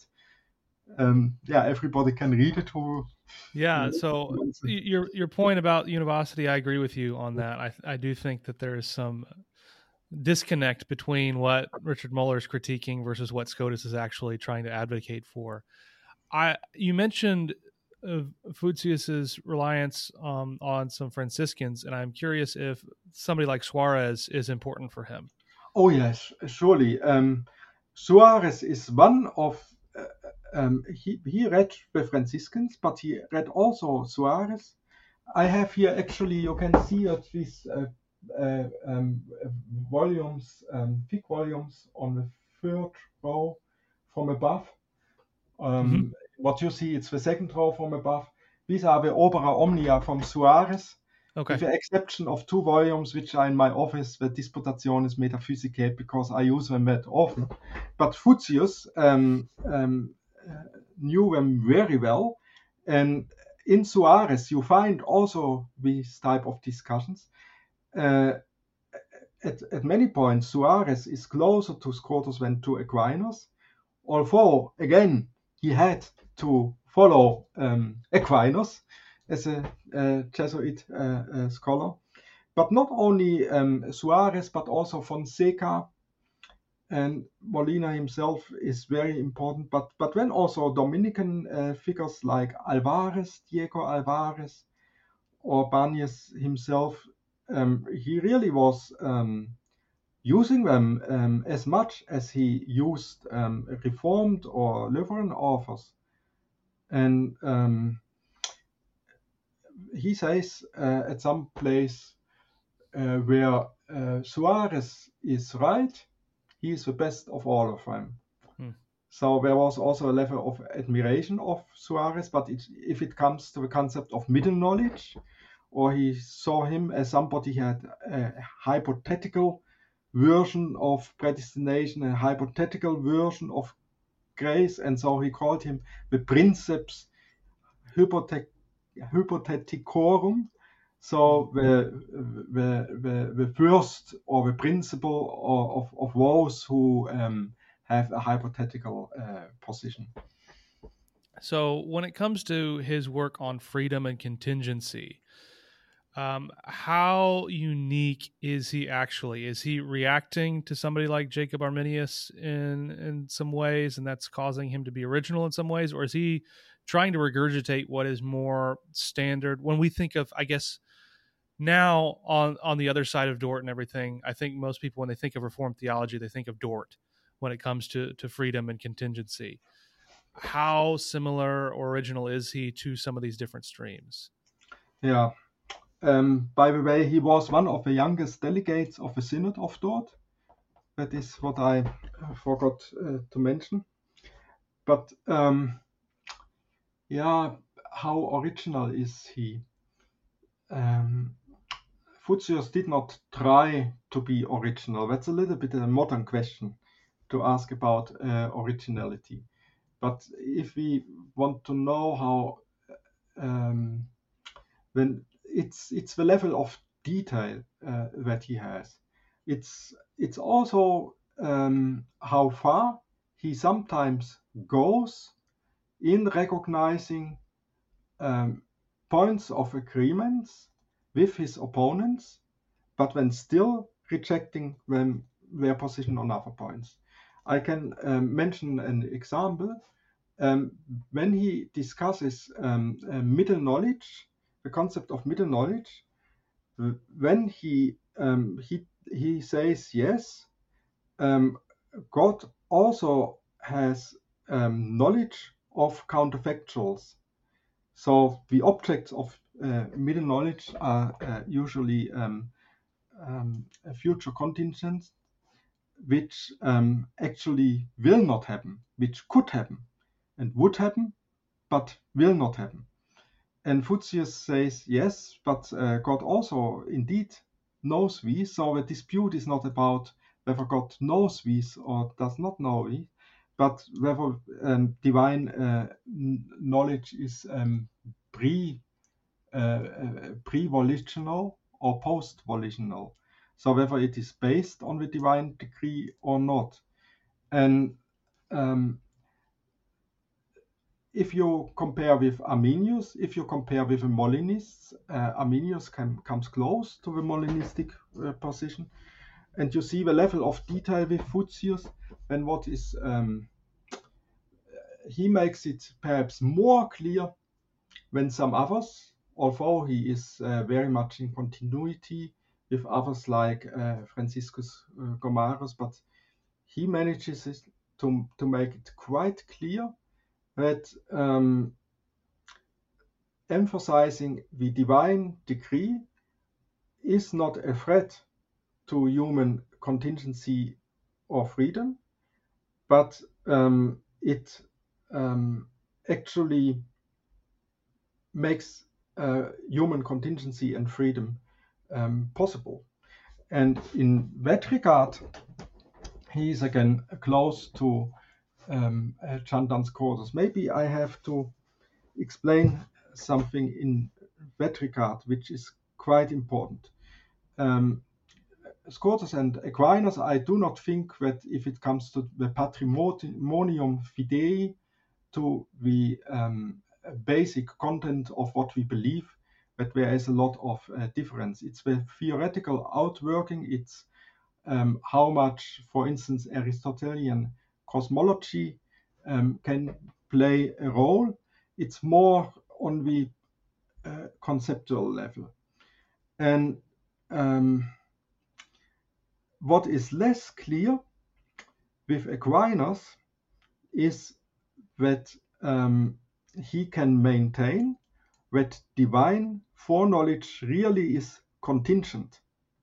Um, yeah, everybody can read it who. Yeah, so your your point about univocity, I agree with you on that. I I do think that there is some disconnect between what Richard Muller is critiquing versus what Scotus is actually trying to advocate for. I you mentioned uh, Fuchsius's reliance um, on some Franciscans, and I'm curious if somebody like Suarez is important for him. Oh yes, surely. Um, Suarez is one of uh, um, he he read the Franciscans, but he read also Suarez. I have here actually, you can see at these uh, uh, um, volumes, um, thick volumes on the third row from above. Um, mm-hmm. What you see, it's the second row from above. These are the Opera Omnia from Suarez, okay. With the exception of two volumes which are in my office, the Disputationes Metaphysicae, because I use them that often. But Fuchsius um, um, uh, knew them very well, and in Suarez you find also these type of discussions. Uh, at, at many points, Suarez is closer to Scotus than to Aquinas, although, again, he had to follow um, Aquinas as a, a Jesuit uh, uh, scholar. But not only um, Suarez, but also Fonseca and Molina himself is very important. But, but then also Dominican uh, figures like Alvarez, Diego Alvarez, or Banez himself, um, he really was um, using them um, as much as he used um, Reformed or Lutheran authors. And um, he says uh, at some place uh, where uh, Suarez is right, he is the best of all of them. Hmm. So there was also a level of admiration of Suarez, but it, if it comes to the concept of middle knowledge, or he saw him as somebody who had a hypothetical version of predestination, a hypothetical version of grace, and so he called him the princeps hypothet- hypotheticorum, so the, the the the first or the principle of, of those who um, have a hypothetical uh, position. So when it comes to his work on freedom and contingency, um, how unique is he actually? Is he reacting to somebody like Jacob Arminius in in some ways, and that's causing him to be original in some ways, or is he trying to regurgitate what is more standard? When we think of, I guess, now on on the other side of Dort and everything, I think most people, when they think of Reformed theology, they think of Dort when it comes to to freedom and contingency. How similar or original is he to some of these different streams? Yeah. Um, by the way, he was one of the youngest delegates of the Synod of Dort. That is what I forgot uh, to mention. But um, yeah, how original is he? Um, Futsius did not try to be original. That's a little bit a modern question to ask about uh, originality. But if we want to know how, um, when it's it's the level of detail uh, that he has. It's it's also um, how far he sometimes goes in recognizing um, points of agreements with his opponents, but when still rejecting them, their position on other points. I can um, mention an example. Um, when he discusses um, uh, middle knowledge, the concept of middle knowledge, when he um, he he says yes, um, God also has um, knowledge of counterfactuals. So the objects of uh, middle knowledge are uh, usually um, um, future contingents, which um, actually will not happen, which could happen and would happen, but will not happen. And Futsius says yes, but uh, God also indeed knows these. So the dispute is not about whether God knows these or does not know these, but whether um, divine uh, knowledge is um, pre uh, uh, pre-volitional or post-volitional. So whether it is based on the divine decree or not. And um, if you compare with Arminius, if you compare with the Molinists, uh, Arminius can, comes close to the Molinistic uh, position. And you see the level of detail with Futsius, and what is, um, he makes it perhaps more clear than some others, although he is uh, very much in continuity with others like uh, Franciscus uh, Gomarus, but he manages to, to make it quite clear that um, emphasizing the divine decree is not a threat to human contingency or freedom, but um, it um, actually makes uh, human contingency and freedom um, possible. And in that regard, he is again close to um, uh, Chandan Scotus. Maybe I have to explain something in that regard, which is quite important. Um, Scotus and Aquinas, I do not think that if it comes to the patrimonium fidei, to the um, basic content of what we believe, that there is a lot of uh, difference. It's the theoretical outworking, it's um, how much, for instance, Aristotelian cosmology um, can play a role. It's more on the uh, conceptual level. And um, what is less clear with Aquinas is that um, he can maintain that divine foreknowledge really is contingent.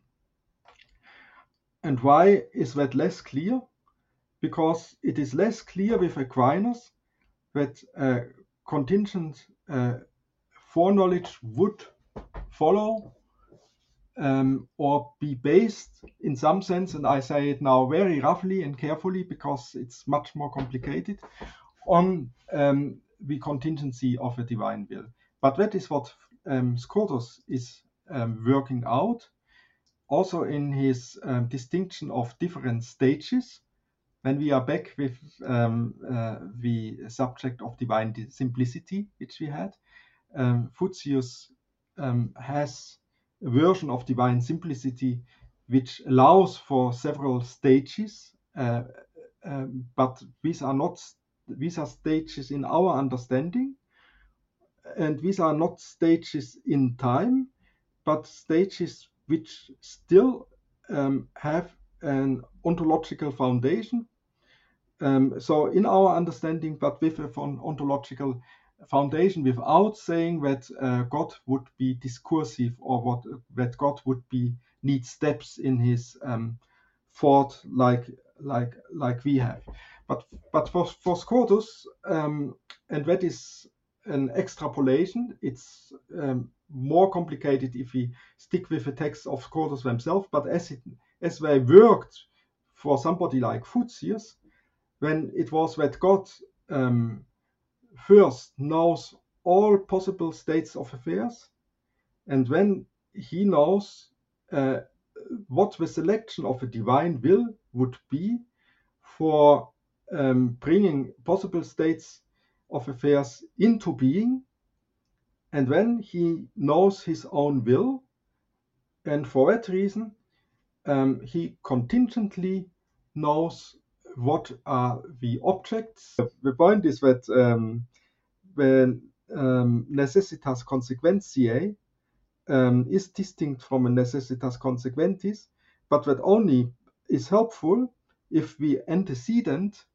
And why is that less clear? Because it is less clear with Aquinas that uh, contingent uh, foreknowledge would follow um, or be based in some sense, and I say it now very roughly and carefully because it's much more complicated, on um, the contingency of a divine will. But that is what um, Scotus is um, working out, also in his um, distinction of different stages when we are back with um, uh, the subject of divine simplicity, which we had, um, Futsius um, has a version of divine simplicity which allows for several stages, uh, um, but these are not these are stages in our understanding, and these are not stages in time, but stages which still um, have an ontological foundation. Um, so in our understanding, but with an ontological foundation, without saying that uh, God would be discursive or what that God would be need steps in his um, thought like like like we have. But but for for Scotus, um, and that is an extrapolation. It's um, more complicated if we stick with the text of Scotus themselves. But as it as they worked for somebody like Futsius, when it was that God um, first knows all possible states of affairs, and when he knows uh, what the selection of a divine will would be for um, bringing possible states of affairs into being, and when he knows his own will, and for that reason um, he contingently knows what are the objects. The point is that um, when um, necessitas consequentiae um, is distinct from a necessitas consequentis, but that only is helpful if the antecedent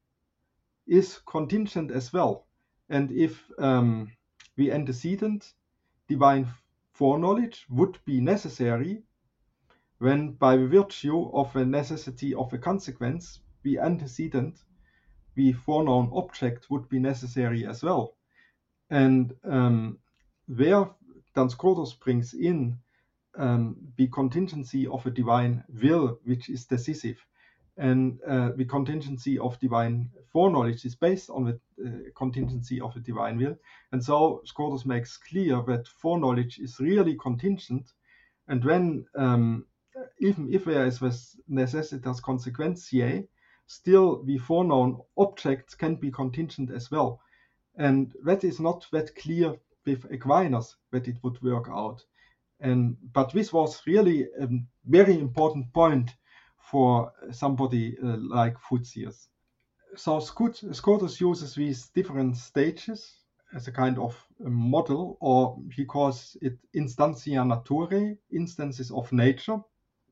is contingent as well, and if um, the antecedent divine foreknowledge would be necessary, when by virtue of a necessity of a consequence, the antecedent, the foreknown object, would be necessary as well. And um, where Duns Scotus brings in um, the contingency of a divine will, which is decisive, and uh, the contingency of divine foreknowledge is based on the uh, contingency of a divine will. And so Scotus makes clear that foreknowledge is really contingent, and when um, even if there is this necessitas consequentiae, still the foreknown objects can be contingent as well. And that is not that clear with Aquinas that it would work out. And but this was really a very important point for somebody uh, like Futsius. So Scotus uses these different stages as a kind of a model, or he calls it instantia naturae, instances of nature,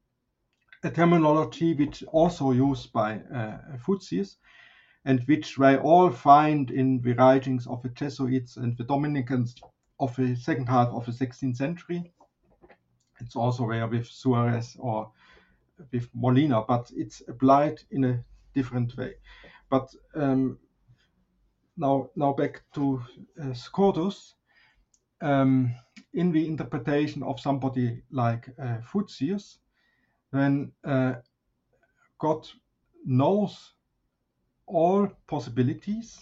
a terminology which also used by uh, Futsius, and which they all find in the writings of the Jesuits and the Dominicans of the second half of the sixteenth century. It's also there with Suarez or with Molina, but it's applied in a different way. But um, now, now back to uh, Scotus. Um, in the interpretation of somebody like uh, Futsius, when uh, God knows all possibilities,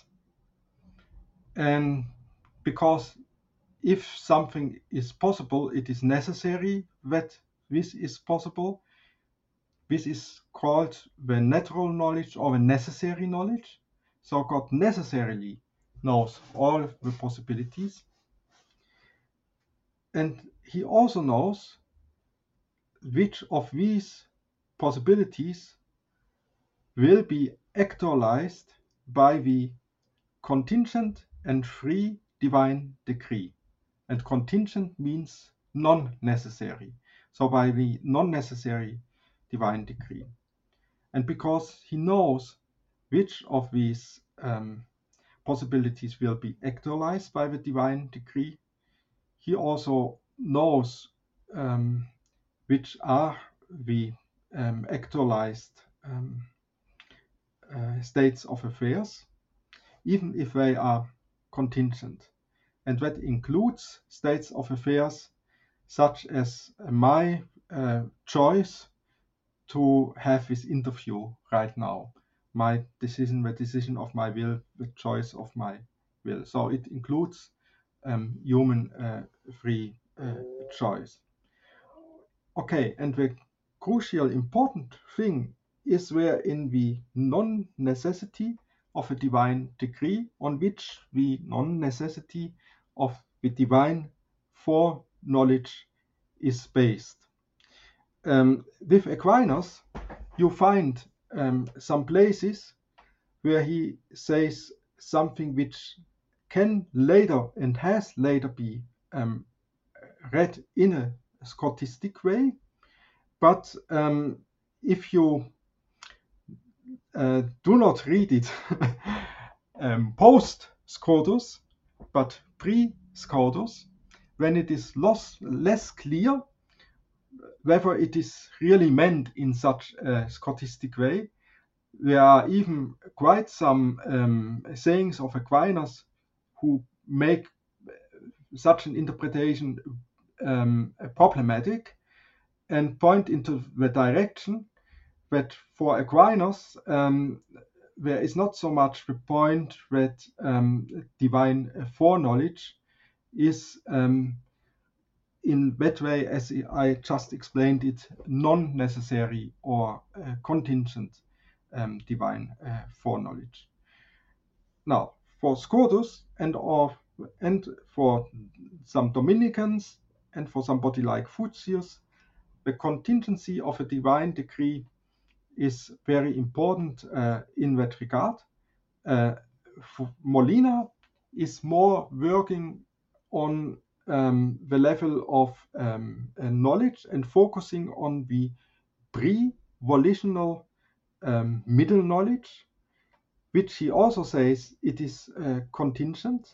and because if something is possible, it is necessary that this is possible. This is called the natural knowledge or the necessary knowledge. So God necessarily knows all the possibilities. And he also knows which of these possibilities will be actualized by the contingent and free divine decree. And contingent means non-necessary. So by the non-necessary divine decree. And because he knows which of these um, possibilities will be actualized by the divine decree, he also knows um, which are the um, actualized um, uh, states of affairs, even if they are contingent. And that includes states of affairs such as my uh, choice to have this interview right now, my decision, the decision of my will, the choice of my will. So it includes um, human uh, free uh, choice. Okay, and the crucial important thing is where in the non-necessity of a divine decree, on which the non-necessity of the divine foreknowledge is based. Um, with Aquinas, you find um, some places where he says something which can later and has later be um, read in a Scotistic way, but um, if you uh, do not read it um, post Scotus, but pre Scotus, when it is loss, less clear whether it is really meant in such a Scotistic way. There are even quite some um, sayings of Aquinas who make such an interpretation um, problematic and point into the direction that for Aquinas um, there is not so much the point that um, divine foreknowledge is um, in that way, as I just explained it, non-necessary or uh, contingent um, divine uh, foreknowledge. Now, for Scotus and or and for some Dominicans and for somebody like Fuchsius, the contingency of a divine decree is very important uh, in that regard. Uh, Molina is more working on um, the level of um, uh, knowledge and focusing on the pre-volitional um, middle knowledge, which he also says it is uh, contingent.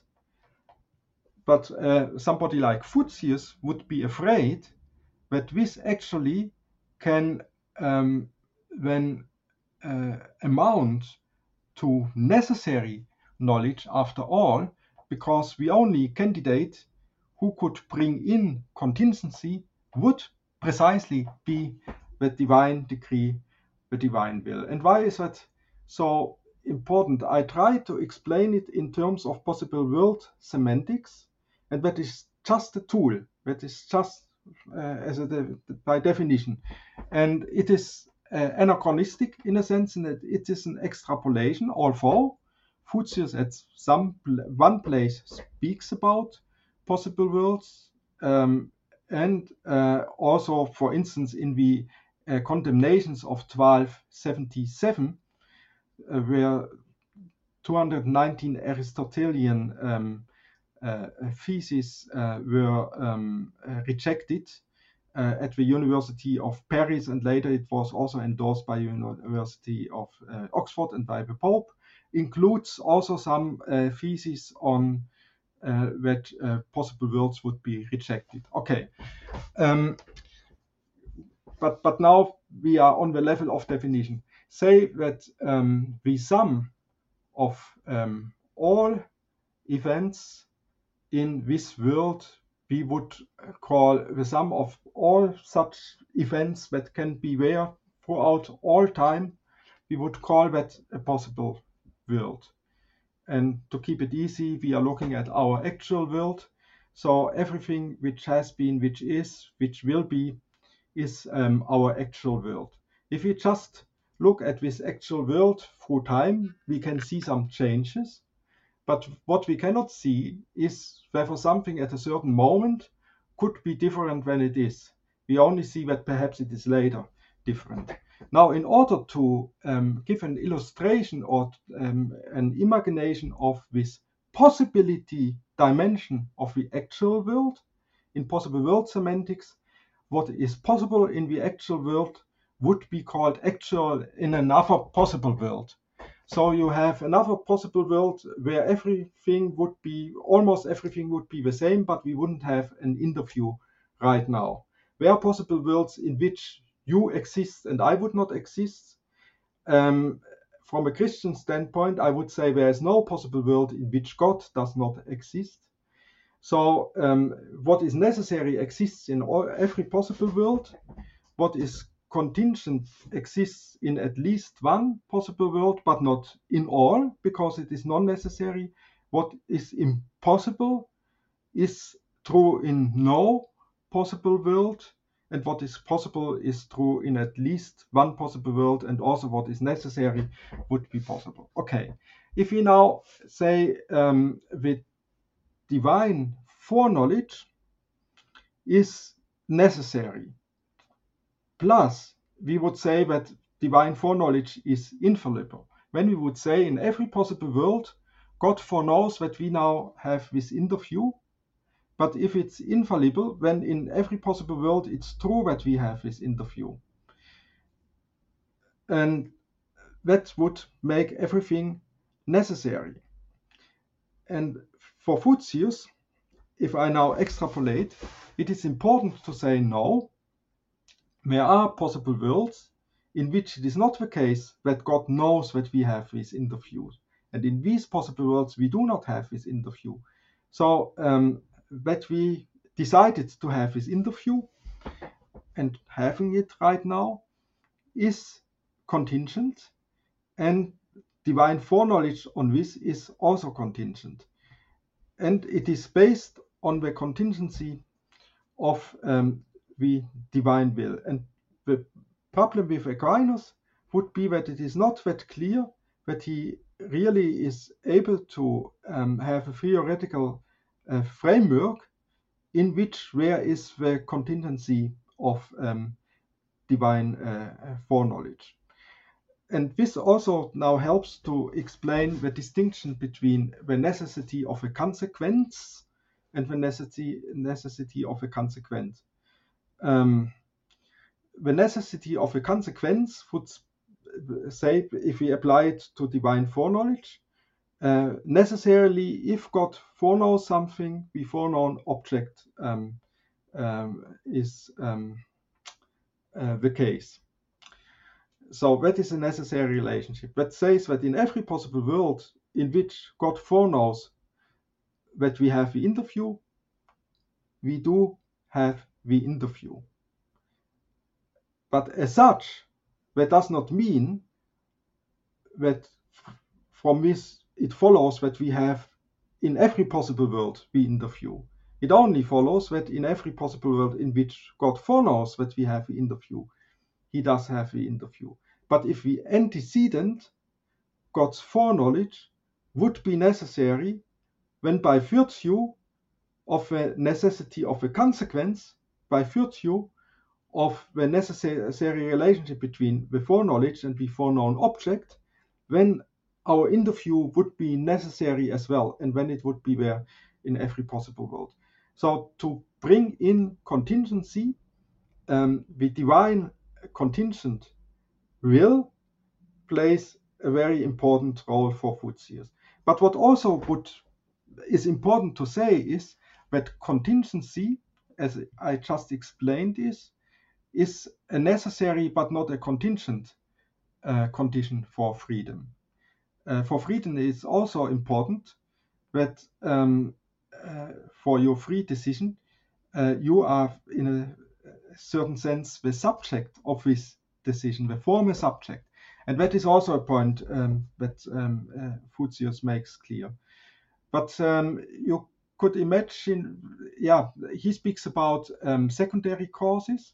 But uh, somebody like Fuchsius would be afraid that this actually can um, then uh, amount to necessary knowledge after all, because the only candidate who could bring in contingency would precisely be the divine decree, the divine will. And why is that so important? I try to explain it in terms of possible world semantics, and that is just a tool, that is just uh, as a de by definition, and it is uh, anachronistic in a sense in that it is an extrapolation, although Fuchsius at some pl one place speaks about possible worlds, um, and uh, also, for instance, in the uh, condemnations of twelve seventy-seven, uh, where two hundred nineteen Aristotelian um, uh, theses uh, were um, uh, rejected uh, at the University of Paris, and later it was also endorsed by University of uh, Oxford and by the Pope, includes also some uh, theses on uh, that uh, possible worlds would be rejected. Okay, um, but but now we are on the level of definition. Say that um, the sum of um, all events in this world we would call the sum of all such events that can be there throughout all time, we would call that a possible world. And to keep it easy, we are looking at our actual world. So everything which has been, which is, which will be, is um, our actual world. If we just look at this actual world through time, we can see some changes. But what we cannot see is whether something at a certain moment could be different than it is. We only see that perhaps it is later different. Now, in order to um, give an illustration or um, an imagination of this possibility dimension of the actual world, in possible world semantics, what is possible in the actual world would be called actual in another possible world. So you have another possible world where everything would be, almost everything would be the same, but we wouldn't have an interview right now. There are possible worlds in which you exist and I would not exist. Um, from a Christian standpoint, I would say there is no possible world in which God does not exist. So um, what is necessary exists in all, every possible world. What is contingent exists in at least one possible world, but not in all, because it is non-necessary. What is impossible is true in no possible world, and what is possible is true in at least one possible world, and also what is necessary would be possible. Okay, if we now say um, with divine foreknowledge is necessary, plus we would say that divine foreknowledge is infallible. When we would say in every possible world, God foreknows that we now have within the view, but if it's infallible, then in every possible world, it's true that we have within the view. And that would make everything necessary. And for Fuchsius, if I now extrapolate, it is important to say no. There are possible worlds in which it is not the case that God knows that we have within the view. And in these possible worlds, we do not have within the view. So um, that we decided to have within the view and having it right now is contingent, and divine foreknowledge on this is also contingent. And it is based on the contingency of um, the divine will. And the problem with Aquinas would be that it is not that clear that he really is able to um, have a theoretical uh, framework in which there is the contingency of um, divine uh, foreknowledge. And this also now helps to explain the distinction between the necessity of a consequence and the necessity, necessity of a consequent. Um, the necessity of a consequence would say, if we apply it to divine foreknowledge, uh, necessarily if God foreknows something, the foreknown object um, um, is um, uh, the case. So that is a necessary relationship that says that in every possible world in which God foreknows that we have the interview, we do have the interview. But as such, that does not mean that from this it follows that we have in every possible world the interview. It only follows that in every possible world in which God foreknows that we have the interview, he does have the interview. But if the antecedent, God's foreknowledge, would be necessary, when by virtue of the necessity of a consequence, by virtue of the necessary relationship between the foreknowledge and the foreknown object, then our interview would be necessary as well, and when it would be there in every possible world. So to bring in contingency, um, the divine contingent will plays a very important role for Fuchsius. But what also would, is important to say is that contingency, as I just explained, is, is a necessary but not a contingent uh, condition for freedom. Uh, for freedom, it is also important that um, uh, for your free decision, uh, you are in a certain sense the subject of this decision, the former subject. And that is also a point um, that um, uh, Fuchsius makes clear. But um, you could imagine, yeah, he speaks about um, secondary causes,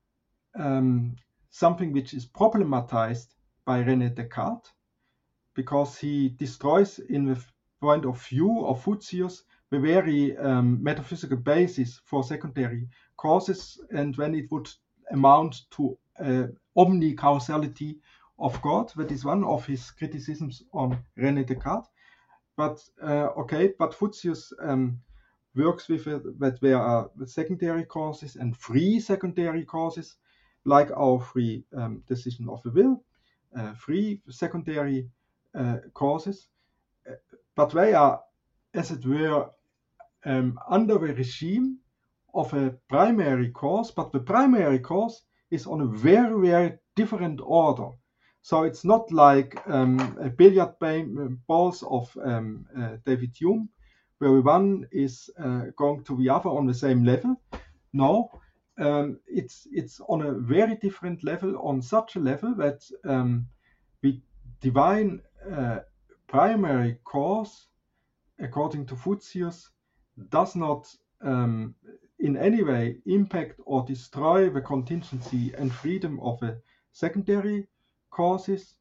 um, something which is problematized by René Descartes, because he destroys in the point of view of Fuchsius the very um, metaphysical basis for secondary causes, and when it would amount to uh, omnicausality of God. That is one of his criticisms on René Descartes. But uh, okay, but Fuchsius um, works with it that there are secondary causes and free secondary causes, like our free um, decision of the will, uh, free secondary uh, causes, but they are, as it were, um, under the regime of a primary cause, but the primary cause is on a very, very different order. So it's not like um, a billiard balls of um, uh, David Hume, where one is uh, going to the other on the same level. No, um, it's it's on a very different level, on such a level that um, the divine uh, primary cause, according to Fuchsius, does not um, in any way impact or destroy the contingency and freedom of the secondary causes.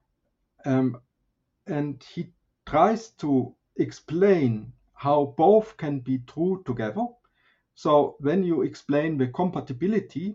Um, and he tries to explain how both can be true together. So when you explain the compatibility,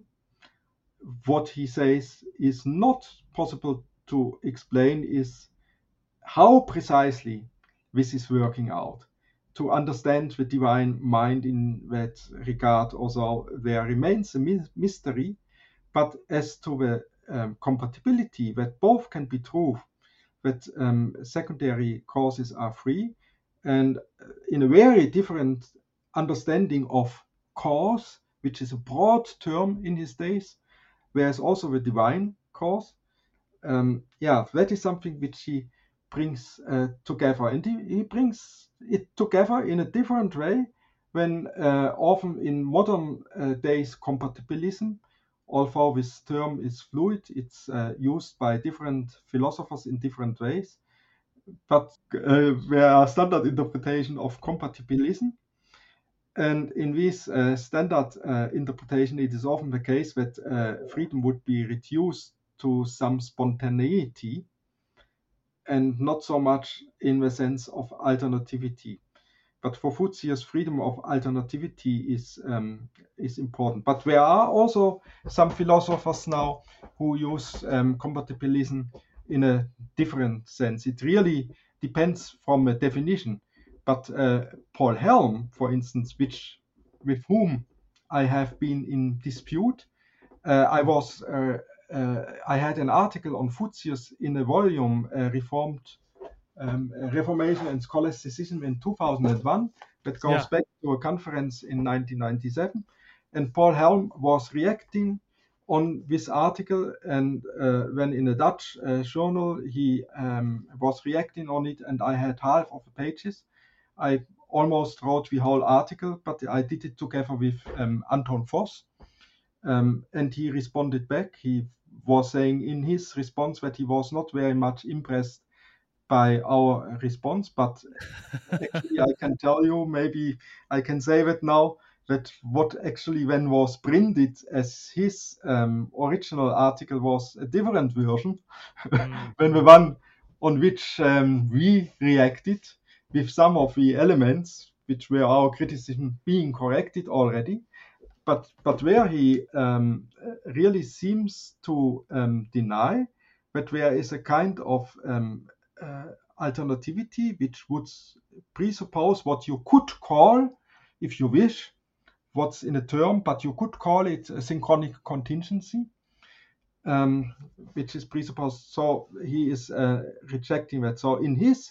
what he says is not possible to explain is how precisely this is working out. To understand the divine mind in that regard also there remains a mystery, but as to the um, compatibility that both can be true, that um, secondary causes are free, and in a very different understanding of cause, which is a broad term in his days, whereas also the divine cause. Um, yeah, that is something which he brings uh, together, and he, he brings it together in a different way when uh, often in modern uh, days compatibilism, although this term is fluid, it's uh, used by different philosophers in different ways, but uh, there are standard interpretation of compatibilism. And in this uh, standard uh, interpretation, it is often the case that uh, freedom would be reduced to some spontaneity and not so much in the sense of alternativity. But for Futsius, freedom of alternativity is um, is important. But there are also some philosophers now who use um, compatibilism in a different sense. It really depends from a definition. But uh, Paul Helm, for instance, which with whom I have been in dispute, uh, I was uh, uh, I had an article on Futsius in a volume, uh, Reformed um, Reformation and Scholasticism in two thousand one, that goes Yeah. back to a conference in nineteen ninety-seven, and Paul Helm was reacting on this article, and uh, when in a Dutch uh, journal he um, was reacting on it, and I had half of the pages. I almost wrote the whole article, but I did it together with um, Anton Voss, um, and he responded back. He was saying in his response that he was not very much impressed by our response, but actually I can tell you, maybe I can say that now, that what actually then was printed as his um, original article was a different version Mm. than the one on which um, we reacted, with some of the elements which were our criticism being corrected already, but but where he um, really seems to um, deny that there is a kind of um, uh, alternativity which would presuppose what you could call, if you wish, what's in a term, but you could call it a synchronic contingency, um, which is presupposed. So he is uh, rejecting that. So in his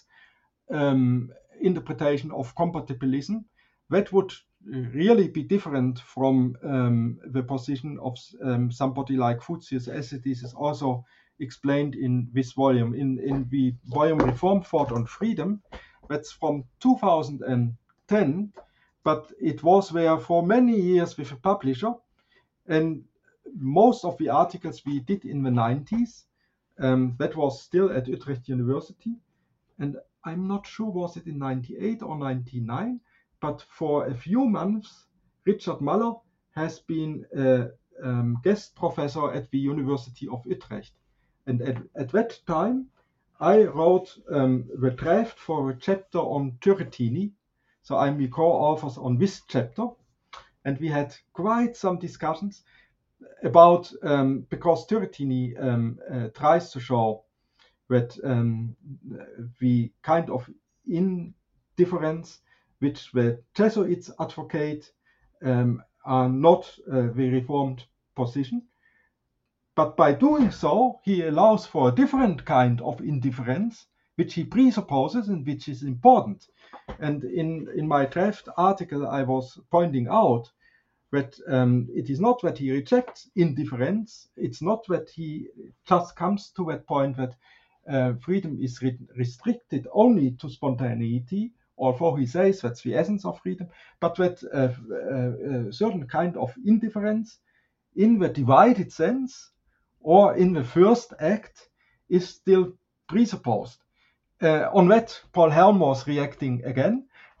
um, interpretation of compatibilism, that would really be different from um, the position of um, somebody like Futsius, as it is also explained in this volume, in, in the volume Reform Thought on Freedom. That's from two thousand ten, but it was there for many years with a publisher, and most of the articles we did in the nineties, um, that was still at Utrecht University, and I'm not sure was it in ninety-eight or ninety-nine, but for a few months Richard Muller has been a um, guest professor at the University of Utrecht, and at, at that time I wrote um, the draft for a chapter on Turretini, so I'm the co-authors on this chapter, and we had quite some discussions about, um, because Turretini um, uh, tries to show that um, the kind of indifference which the Jesuits advocate um, are not uh, the Reformed position. But by doing so, he allows for a different kind of indifference, which he presupposes and which is important. And in, in my draft article, I was pointing out that um, it is not that he rejects indifference, it's not that he just comes to that point that uh, freedom is re- restricted only to spontaneity, although he says that's the essence of freedom, but that uh, uh, a certain kind of indifference in the divided sense or in the first act is still presupposed. Uh, on that, Paul Helm was reacting again,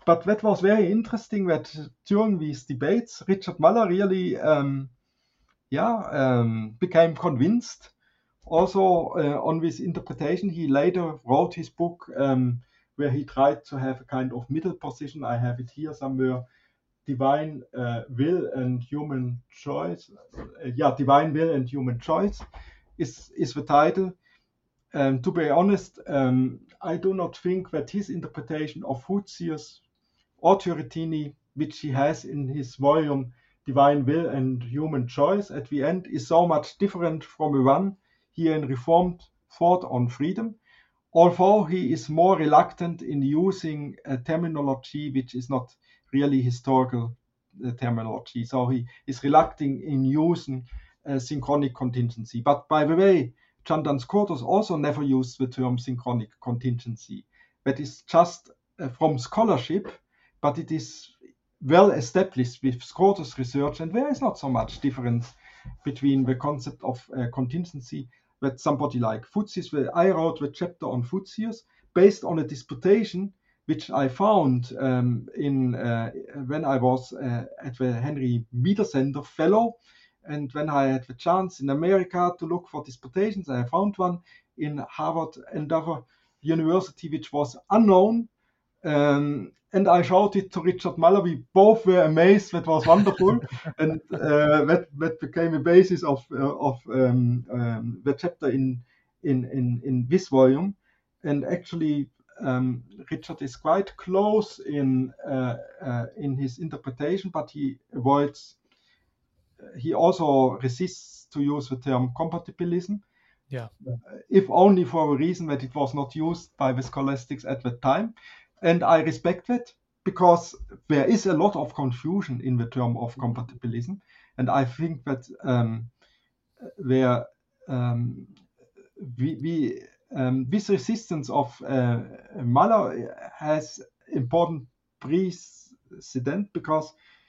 but that was very interesting that during these debates, Richard Muller really um, yeah, um, became convinced also uh, on this interpretation. He later wrote his book um, where he tried to have a kind of middle position. I have it here somewhere. Divine uh, Will and Human Choice. Uh, yeah, Divine Will and Human Choice is, is the title. Um, to be honest, um, I do not think that his interpretation of Futsius or Turretini, which he has in his volume Divine Will and Human Choice at the end, is so much different from the one here in Reformed Thought on Freedom, although he is more reluctant in using a terminology which is not really historical uh, terminology. So he is reluctant in using uh, synchronic contingency. But by the way, John Duns Scotus also never used the term synchronic contingency. That is just uh, from scholarship, but it is well established with Scotus research, and there is not so much difference between the concept of uh, contingency that somebody like Futsius, I wrote the chapter on Futsius based on a disputation which I found um, in uh, when I was uh, at the Henry Meader Center fellow, and when I had the chance in America to look for disputations, I found one in Harvard Endeavor University which was unknown. Um, and I showed it to Richard Muller. We both were amazed. That was wonderful, and uh, that that became a basis of uh, of um, um, the chapter in in in in this volume. And actually, um, Richard is quite close in uh, uh, in his interpretation, but he avoids. He also resists to use the term compatibilism. Yeah. If only for a reason that it was not used by the scholastics at that time. And I respect that, because there is a lot of confusion in the term of compatibilism. And I think that um, where um, we, we um, this resistance of uh, Muller has important precedent, because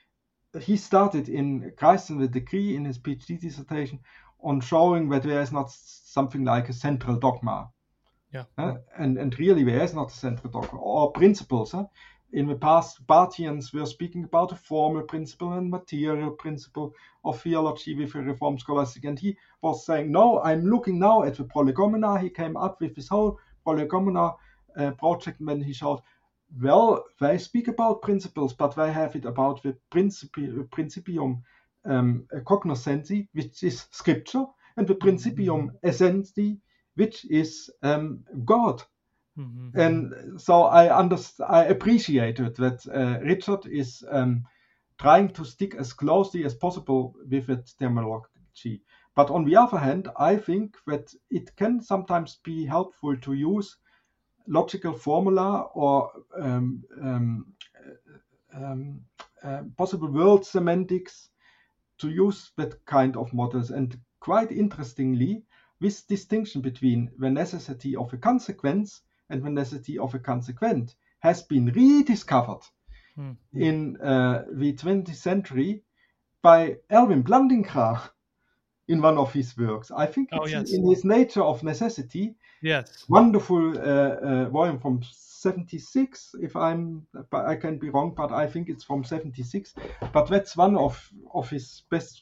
he started in Christ and the Decree in his PhD dissertation on showing that there is not something like a central dogma. Yeah. Uh, and, and really there is not a central dogma or principles. Huh? In the past, Barthians were speaking about a formal principle and material principle of theology with a Reformed scholastic. And he was saying, no, I'm looking now at the prolegomena. He came up with his whole prolegomena uh, project, and then he showed, well, they speak about principles, but they have it about the principi- principium um, cognoscensi, which is scripture, and the principium essensi, which is um, God. Mm-hmm. And so I understand, I appreciated that uh, Richard is um, trying to stick as closely as possible with that terminology. But on the other hand, I think that it can sometimes be helpful to use logical formula or um, um, um, uh, possible world semantics to use that kind of models. And quite interestingly, this distinction between the necessity of a consequence and the necessity of a consequent has been rediscovered mm-hmm. in uh, the twentieth century by Erwin Blandinkra in one of his works. I think it's oh, yes. in his Nature of Necessity. Yes. Wonderful uh, uh, volume from seventy-six, if I'm, I can be wrong, but I think it's from seventy-six. But that's one of, of his best.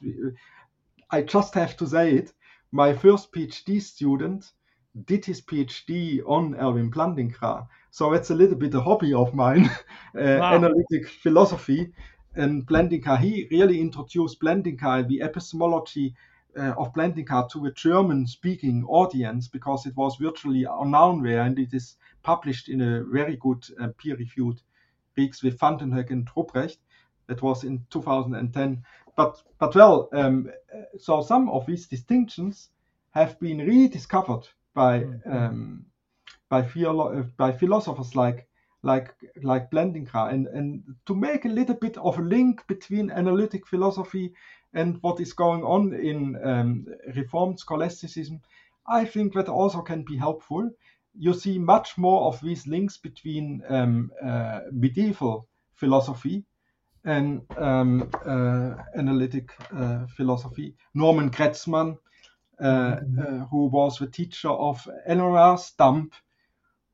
I just have to say it. My first PhD student did his PhD on Erwin Blandinkra. So that's a little bit a hobby of mine, uh, wow. analytic philosophy. And Blandinkra, he really introduced Blandinkra, the epistemology uh, of Blandinkra, to a German-speaking audience, because it was virtually unknown there, and it is published in a very good uh, peer-reviewed Reeks with Vandenhoek and Ruprecht. That was in two thousand ten. But, but well, um, so some of these distinctions have been rediscovered by um, by, philo- by philosophers like like like Blandinkra, and and to make a little bit of a link between analytic philosophy and what is going on in um, Reformed scholasticism, I think that also can be helpful. You see much more of these links between um, uh, medieval philosophy and um, uh, analytic uh, philosophy. Norman Kretzmann, uh, uh, who was the teacher of Eleanor Stump,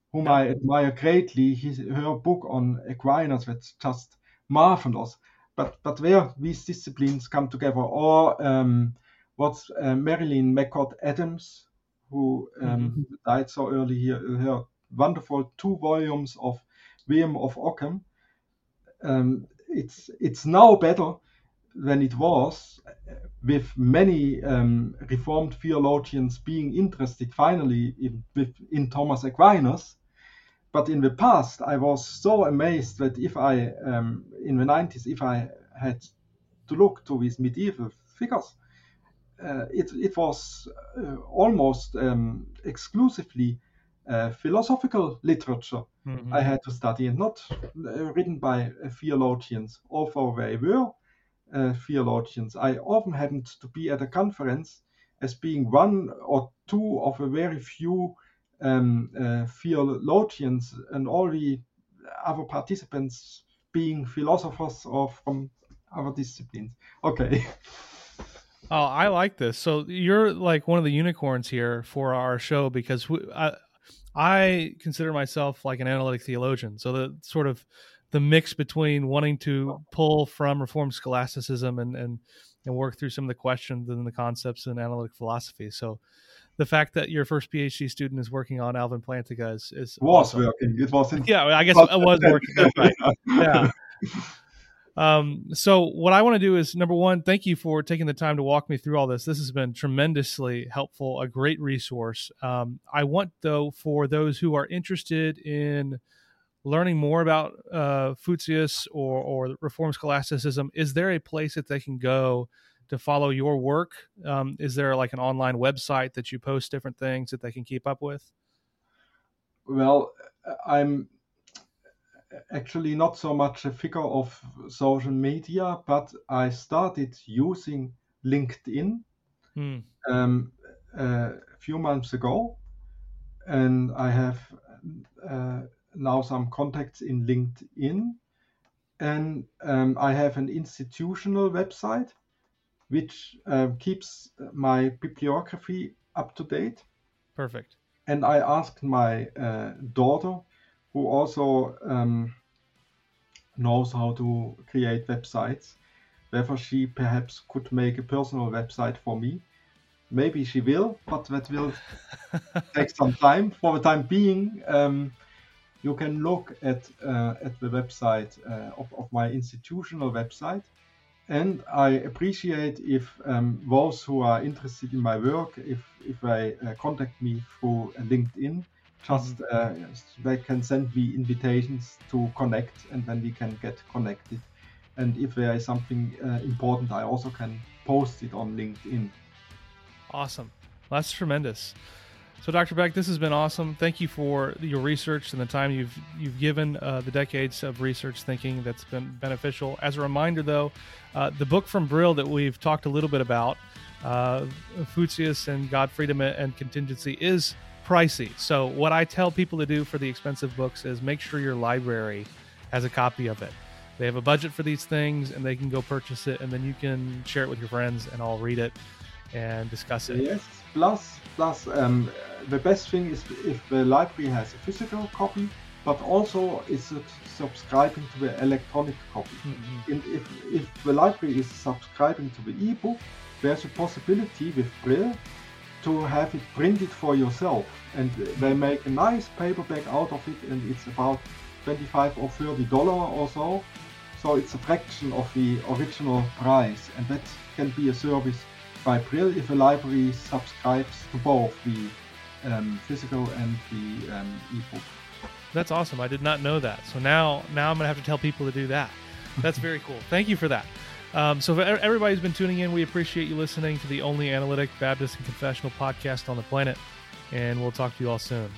whom Yeah. I admire greatly. His, her book on Aquinas was just marvelous. But but where these disciplines come together, or um, what's uh, Marilyn McCord Adams, who um, Mm-hmm. died so early here, her wonderful two volumes of William of Ockham. Um, it's it's now better than it was, with many um, Reformed theologians being interested finally in, with, in Thomas Aquinas. But in the past, I was so amazed that if I, um, in the nineties, if I had to look to these medieval figures, uh, it, it was uh, almost um, exclusively uh, philosophical literature Mm-hmm. I had to study, and not uh, written by uh, theologians, although they were uh, theologians. I often happened to be at a conference as being one or two of a very few um, uh, theologians, and all the other participants being philosophers or from other disciplines. Okay. Oh, I like this. So you're like one of the unicorns here for our show, because we, I, I consider myself like an analytic theologian. So the sort of the mix between wanting to pull from Reformed scholasticism and and and work through some of the questions and the concepts in analytic philosophy. So the fact that your first PhD student is working on Alvin Plantinga is, is was awesome. working. It wasn't. Yeah, I guess it was working. That's right. Yeah. Um, so what I want to do is, number one, thank you for taking the time to walk me through all this. This has been tremendously helpful, a great resource. Um, I want, though, for those who are interested in learning more about uh, Futsius or, or Reformed scholasticism, is there a place that they can go to follow your work? Um, is there like an online website that you post different things that they can keep up with? Well, I'm actually not so much a figure of social media, but I started using LinkedIn Hmm. um, a few months ago, and I have uh, now some contacts in LinkedIn, and um, I have an institutional website which uh, keeps my bibliography up to date. Perfect. And I asked my uh, daughter, who also um, knows how to create websites, whether she perhaps could make a personal website for me. Maybe she will, but that will take some time. For the time being, um, you can look at uh, at the website uh, of, of my institutional website. And I appreciate if um, those who are interested in my work, if if they uh, contact me through LinkedIn, just uh, they can send me invitations to connect, and then we can get connected. And if there is something uh, important, I also can post it on LinkedIn. Awesome. That's tremendous. So, Doctor Beck, this has been awesome. Thank you for your research and the time you've you've given, uh, the decades of research thinking that's been beneficial. As a reminder, though, uh, the book from Brill that we've talked a little bit about, uh, Futsius and God, Freedom, and Contingency, is pricey. So what I tell people to do for the expensive books is make sure your library has a copy of it. They have a budget for these things, and they can go purchase it, and then you can share it with your friends and all read it and discuss it. Yes, plus, plus um, the best thing is if the library has a physical copy, but also is subscribing to the electronic copy. Mm-hmm. And if, if the library is subscribing to the ebook, there's a possibility with Brill to have it printed for yourself. And they make a nice paperback out of it, and it's about twenty-five or thirty dollars or so. So it's a fraction of the original price, and that can be a service by Brill if a library subscribes to both the um, physical and the um, ebook. That's awesome. I did not know that. So now, now I'm going to have to tell people to do that. That's very cool. Thank you for that. Um, so for everybody who's been tuning in, we appreciate you listening to the only analytic Baptist and confessional podcast on the planet, and we'll talk to you all soon.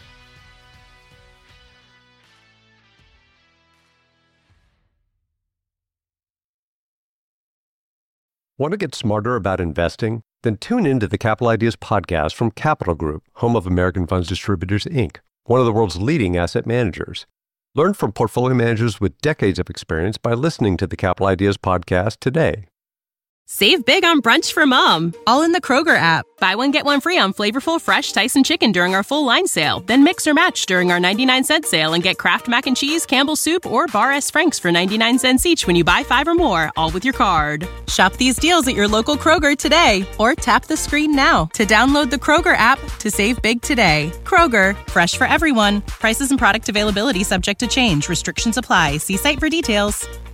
Want to get smarter about investing? Then tune into the Capital Ideas podcast from Capital Group, home of American Funds Distributors, Incorporated, one of the world's leading asset managers. Learn from portfolio managers with decades of experience by listening to the Capital Ideas podcast today. Save big on brunch for mom, all in the Kroger app. Buy one, get one free on flavorful, fresh Tyson chicken during our full line sale. Then mix or match during our ninety-nine cent sale and get Kraft Mac and Cheese, Campbell's Soup, or Bar S. Frank's for ninety-nine cents each when you buy five or more, all with your card. Shop these deals at your local Kroger today or tap the screen now to download the Kroger app to save big today. Kroger, fresh for everyone. Prices and product availability subject to change. Restrictions apply. See site for details.